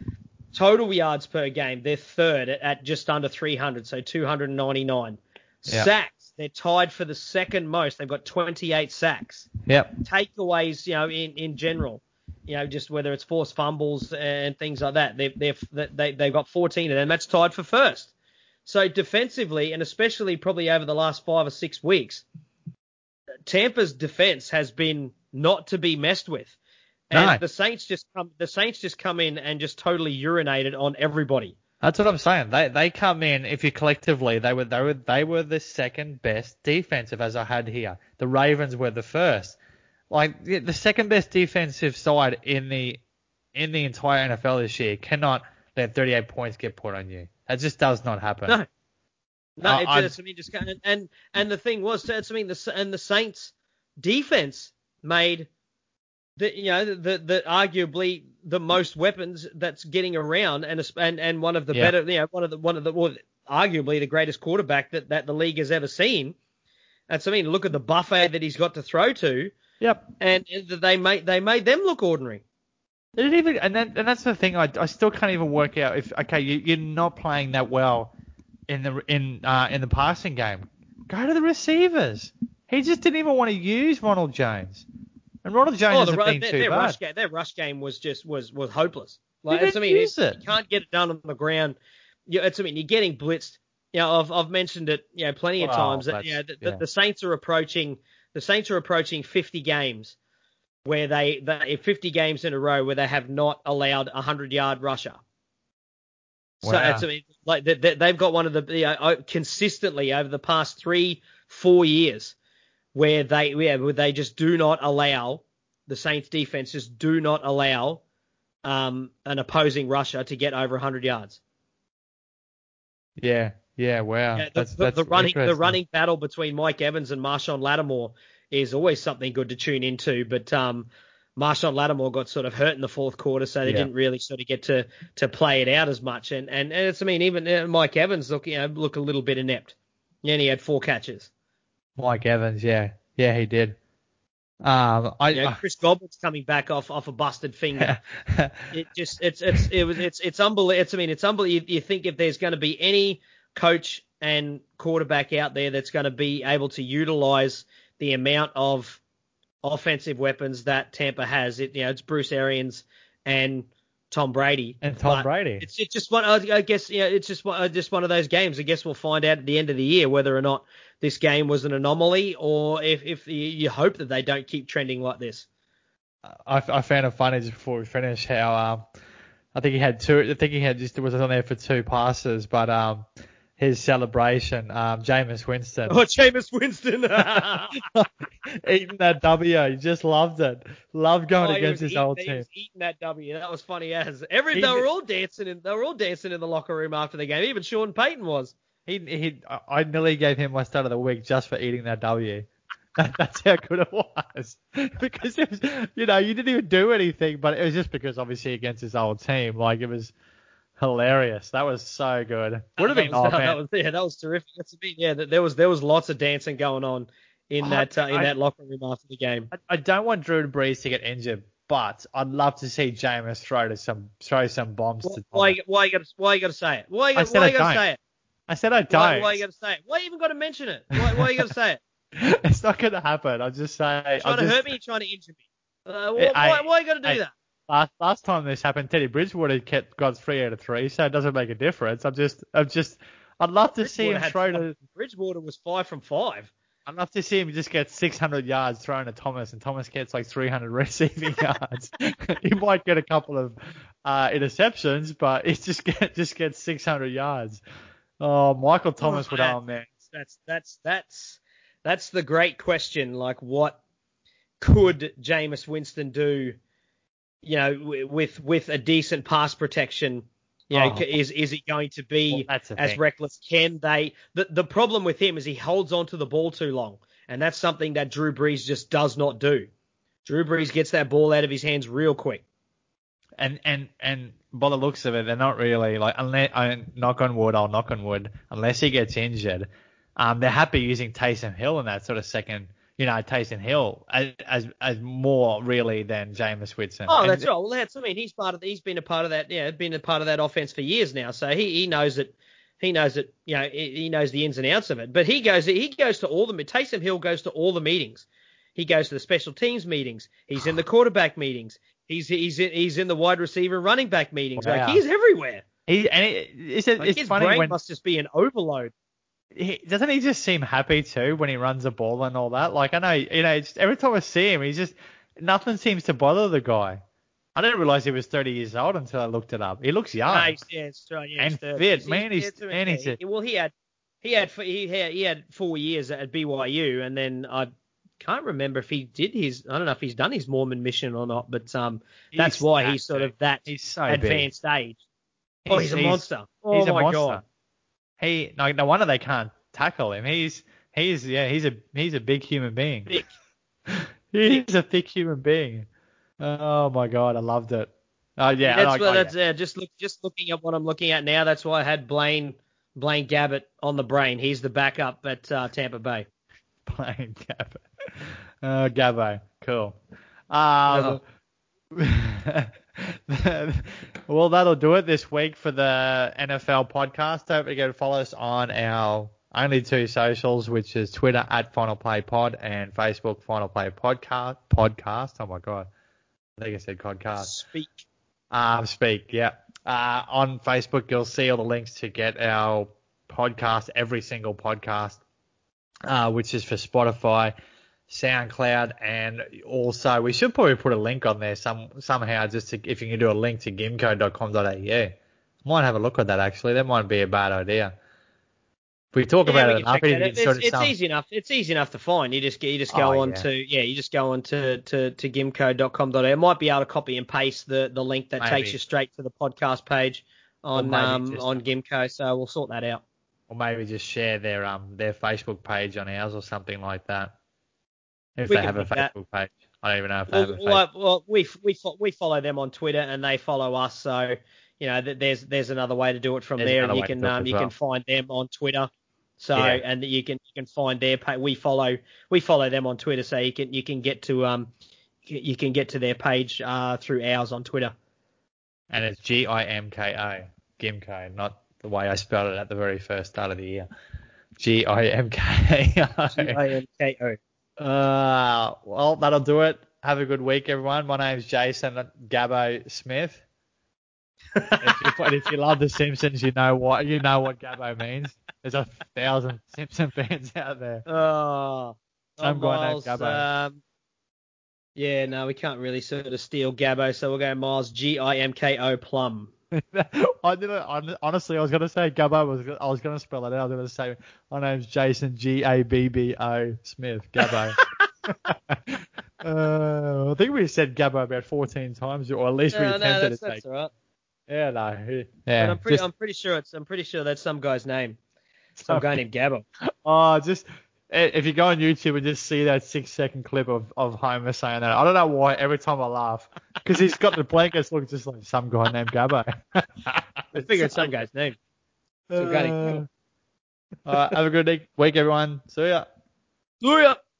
Total yards per game, they're third at, at just under three hundred, so two hundred ninety-nine. Yeah. Sacks, they're tied for the second most. They've got twenty-eight sacks. Yep. Takeaways, you know, in, in general, you know, just whether it's forced fumbles and things like that. They've they've they they've got fourteen of them. That's tied for first. So defensively, and especially probably over the last five or six weeks, Tampa's defense has been not to be messed with. And No. the Saints just come the Saints just come in and just totally urinated on everybody. That's what I'm saying. They they come in, if you collectively, they were they were they were the second best defensive, as I had here. The Ravens were the first. Like the the second best defensive side in the in the entire N F L this year cannot let thirty-eight points get put on you. That just does not happen. No. No, Uh, it I- just, I mean, just and, and and the thing was, it's, I mean, the and the Saints defense made the you know the the arguably the most weapons that's getting around, and and and one of the Yeah. better, you know, one of the one of the well, arguably the greatest quarterback that, that the league has ever seen. That's I mean, look at the buffet that he's got to throw to, Yep. and they made they made them look ordinary. They didn't even, and then and that's the thing. I, I still can't even work out if okay, you, you're not playing that well in the in uh, in the passing game. Go to the receivers. He just didn't even want to use Ronald Jones, and Ronald Jones Oh, hasn't the, been their, too their bad. rush game, their rush game was just was was hopeless. Like They it's, I didn't mean, use it's, it. you can't get it done on the ground. You, it's I mean, you're getting blitzed. You know, I've I've mentioned it, you know, plenty of Well, times that that's- you know the, yeah. the, the Saints are approaching the Saints are approaching fifty games where they, they fifty games in a row where they have not allowed a hundred yard rusher. So Wow. it's, I mean, like they, they- they've got one of the you know, consistently over the past three four years where they yeah where they just do not allow the Saints defense just do not allow um, an opposing rusher to get over one hundred yards. Yeah, yeah, wow. Yeah, the, that's, the, that's the running the interesting. running battle between Mike Evans and Marshawn Lattimore is always something good to tune into, but um, Marshawn Lattimore got sort of hurt in the fourth quarter, so they Yeah. didn't really sort of get to, to play it out as much. And, and, and it's I mean even uh, Mike Evans look you know look a little bit inept. Yeah, and he had four catches. Mike Evans, yeah, yeah, he did. Um, I, You know, Chris Godwin's coming back off off a busted finger. It just it's it's it was it's it's unbelievable. It's I mean it's unbelievable. You, you think if there's going to be any coach and quarterback out there that's going to be able to utilize the amount of offensive weapons that Tampa has, it you know it's Bruce Arians and Tom Brady. and Tom But Brady. It's it's just one. I guess you know it's just one, just one of those games. I guess we'll find out at the end of the year whether or not this game was an anomaly or if if you, you hope that they don't keep trending like this. I, I found it funny just before we finish how um, I think he had two. I think he had just was on there for two passes, but um, his celebration, um, Jameis Winston Oh, Jameis Winston. eating that W, he just loved it. Loved going Oh, he against was his eating, old he team. was eating that W. That was funny as every. He They were did- all dancing in. They were all dancing in the locker room after the game. Even Sean Payton was. He he. I- I nearly gave him my start of the week just for eating that W. That, that's how good it was. Because it was, you know, you didn't even do anything, but it was just because obviously against his old team, like it was hilarious. That was so good. Would have that been was, oh, that, man. was yeah, that was terrific. That's a bit, yeah, there was there was lots of dancing going on in Oh, that uh, in I- that locker room after the game. I, I don't want Drew Brees to get injured, but I'd love to see Jameis throw to some throw some bombs Why to why Thomas. you- why you got to why you got to say it? Why you I got said why I you got to don't. say it? I said I don't. Why, why you got to say it? Why you even got to mention it? Why why you got to say it? It's not going to happen. I'll just say. Trying I'll to just, hurt me? Trying to injure me? Uh, why, Hey, why why you got to do hey, that? Last last time this happened, Teddy Bridgewater kept got three out of three, so it doesn't make a difference. I'm just, I'm just, I'd love to see Bridgewater him had throw five- to. Bridgewater was five from five. I'd love to see him just get six hundred yards thrown to Thomas, and Thomas gets like three hundred receiving yards. He might get a couple of uh, interceptions, but he just get just gets six hundred yards. Oh, Michael Thomas Oh, would, that- oh man. That's that's that's that's the great question. Like, what could Jameis Winston do? You know, w- with with a decent pass protection. You know, Oh. c- is is he going to be Well, that's the as thing. reckless? Can they? The the problem with him is he holds on to the ball too long, and that's something that Drew Brees just does not do. Drew Brees gets that ball out of his hands real quick. And and and by the looks of it, they're not really like unless I knock on wood, I'll knock on wood. Unless he gets injured, um, they're happy using Taysom Hill in that sort of second. You know, Taysom Hill as as, as more really than Jameis Winston. Oh, And that's right. Well, that's I mean, he's part of he's been a part of that. Yeah, been a part of that offense for years now. So he, he knows it. He knows it. You know, he he knows the ins and outs of it. But he goes he goes to all the Taysom Hill goes to all the meetings. He goes to the special teams meetings. He's in the quarterback meetings. He's he's in, he's in the wide receiver and running back meetings. Wow. Like, he's everywhere. He and it, it's, Like, it's his funny brain when must just be an overload. he, doesn't he just seem happy too when he runs the ball and all that? Like, I know, you know, just every time I see him, he's just nothing seems to bother the guy. I didn't realize he was thirty years old until I looked it up. He looks young. No, he's, yeah, it's right, yeah, and he's thirty. fit, He's, man. He's, he's, man, he's a, he, well, he had he had he had he had four years at B Y U, and then I can't remember if he did his. I don't know if he's done his Mormon mission or not, but um, that's why he's sort of that he's so advanced big. age. Oh, he's, he's a monster. Oh he's my a monster. god. He no, no wonder they can't tackle him. He's he's yeah he's a he's a big human being. Thick. he's thick. a thick human being. Oh my god, I loved it. Oh yeah, that's like, what oh, that's yeah. uh, just look just looking at what I'm looking at now. That's why I had Blaine Blaine Gabbert on the brain. He's the backup at uh, Tampa Bay. Blaine Gabbert. Uh, Gabbo, cool. Um, Oh. Well, that'll do it this week for the N F L podcast. Don't forget to follow us on our only two socials, which is Twitter at Final Play Pod and Facebook Final Play Podcast. Podcast. Oh my god, I think I said podcast. Speak. Um, speak. Yeah. Uh, on Facebook, you'll see all the links to get our podcast, every single podcast, uh, which is for Spotify, SoundCloud, and also we should probably put a link on there some somehow, just to, if you can do a link to gimco dot com dot a u. Might have a look at that actually. That might be a bad idea. If we talk Yeah, about we it can enough, check it that out. gets It's, sort of it's some- easy enough. It's easy enough to find. You just get you just go Oh, on yeah. to yeah, you just go on to, to, to gimco dot com dot a u. It might be able to copy and paste the, the link that Maybe. takes you straight to the podcast page on maybe um just- on Gimco. So we'll sort that out. or maybe just share their um their Facebook page on ours or something like that. If We they can have a link that. Facebook page, I don't even know if they have a Well, Facebook. well, well, we we fo- we follow them on Twitter and they follow us. So you know th- there's there's another way to do it from There's there, another and you way to can do it um as you well. can find them on Twitter. So Yeah. and you can you can find their page. We follow we follow them on Twitter, so you can you can get to um you can get to their page uh through ours on Twitter. And it's G I M K O, Gimco, not the way I spelled it at the very first start of the year. G I M K O. G I M K O. Uh, well, that'll do it. Have a good week, everyone. My name's Jason Gabbo Smith. if, you, if you love The Simpsons, you know what you know what Gabbo means. There's a thousand Simpson fans out there. Oh, Some oh, guy named Miles, Gabbo. um, yeah, no, we can't really sort of steal Gabbo, so we'll go Miles G I M K O Plum. I didn't. Honestly, I was gonna say Gabbo. I was I was gonna spell it out. I was gonna say my name's Jason G A B B O Smith. Gabbo. uh, I think we said Gabbo about fourteen times, or at least we No, no, attempted that's, to that's take. all right. Yeah, no. Yeah. But I'm pretty, just, I'm pretty sure it's, I'm pretty sure that's some guy's name. Some guy named Gabbo. oh, just if you go on YouTube and just see that six second clip of, of Homer saying that, I don't know why. Every time I laugh, because he's got the blankets look just like some guy named Gabbo. I figured it's some guy's name. Some guy named Gabbo. Uh, all right, have a good week, everyone. See ya. See ya.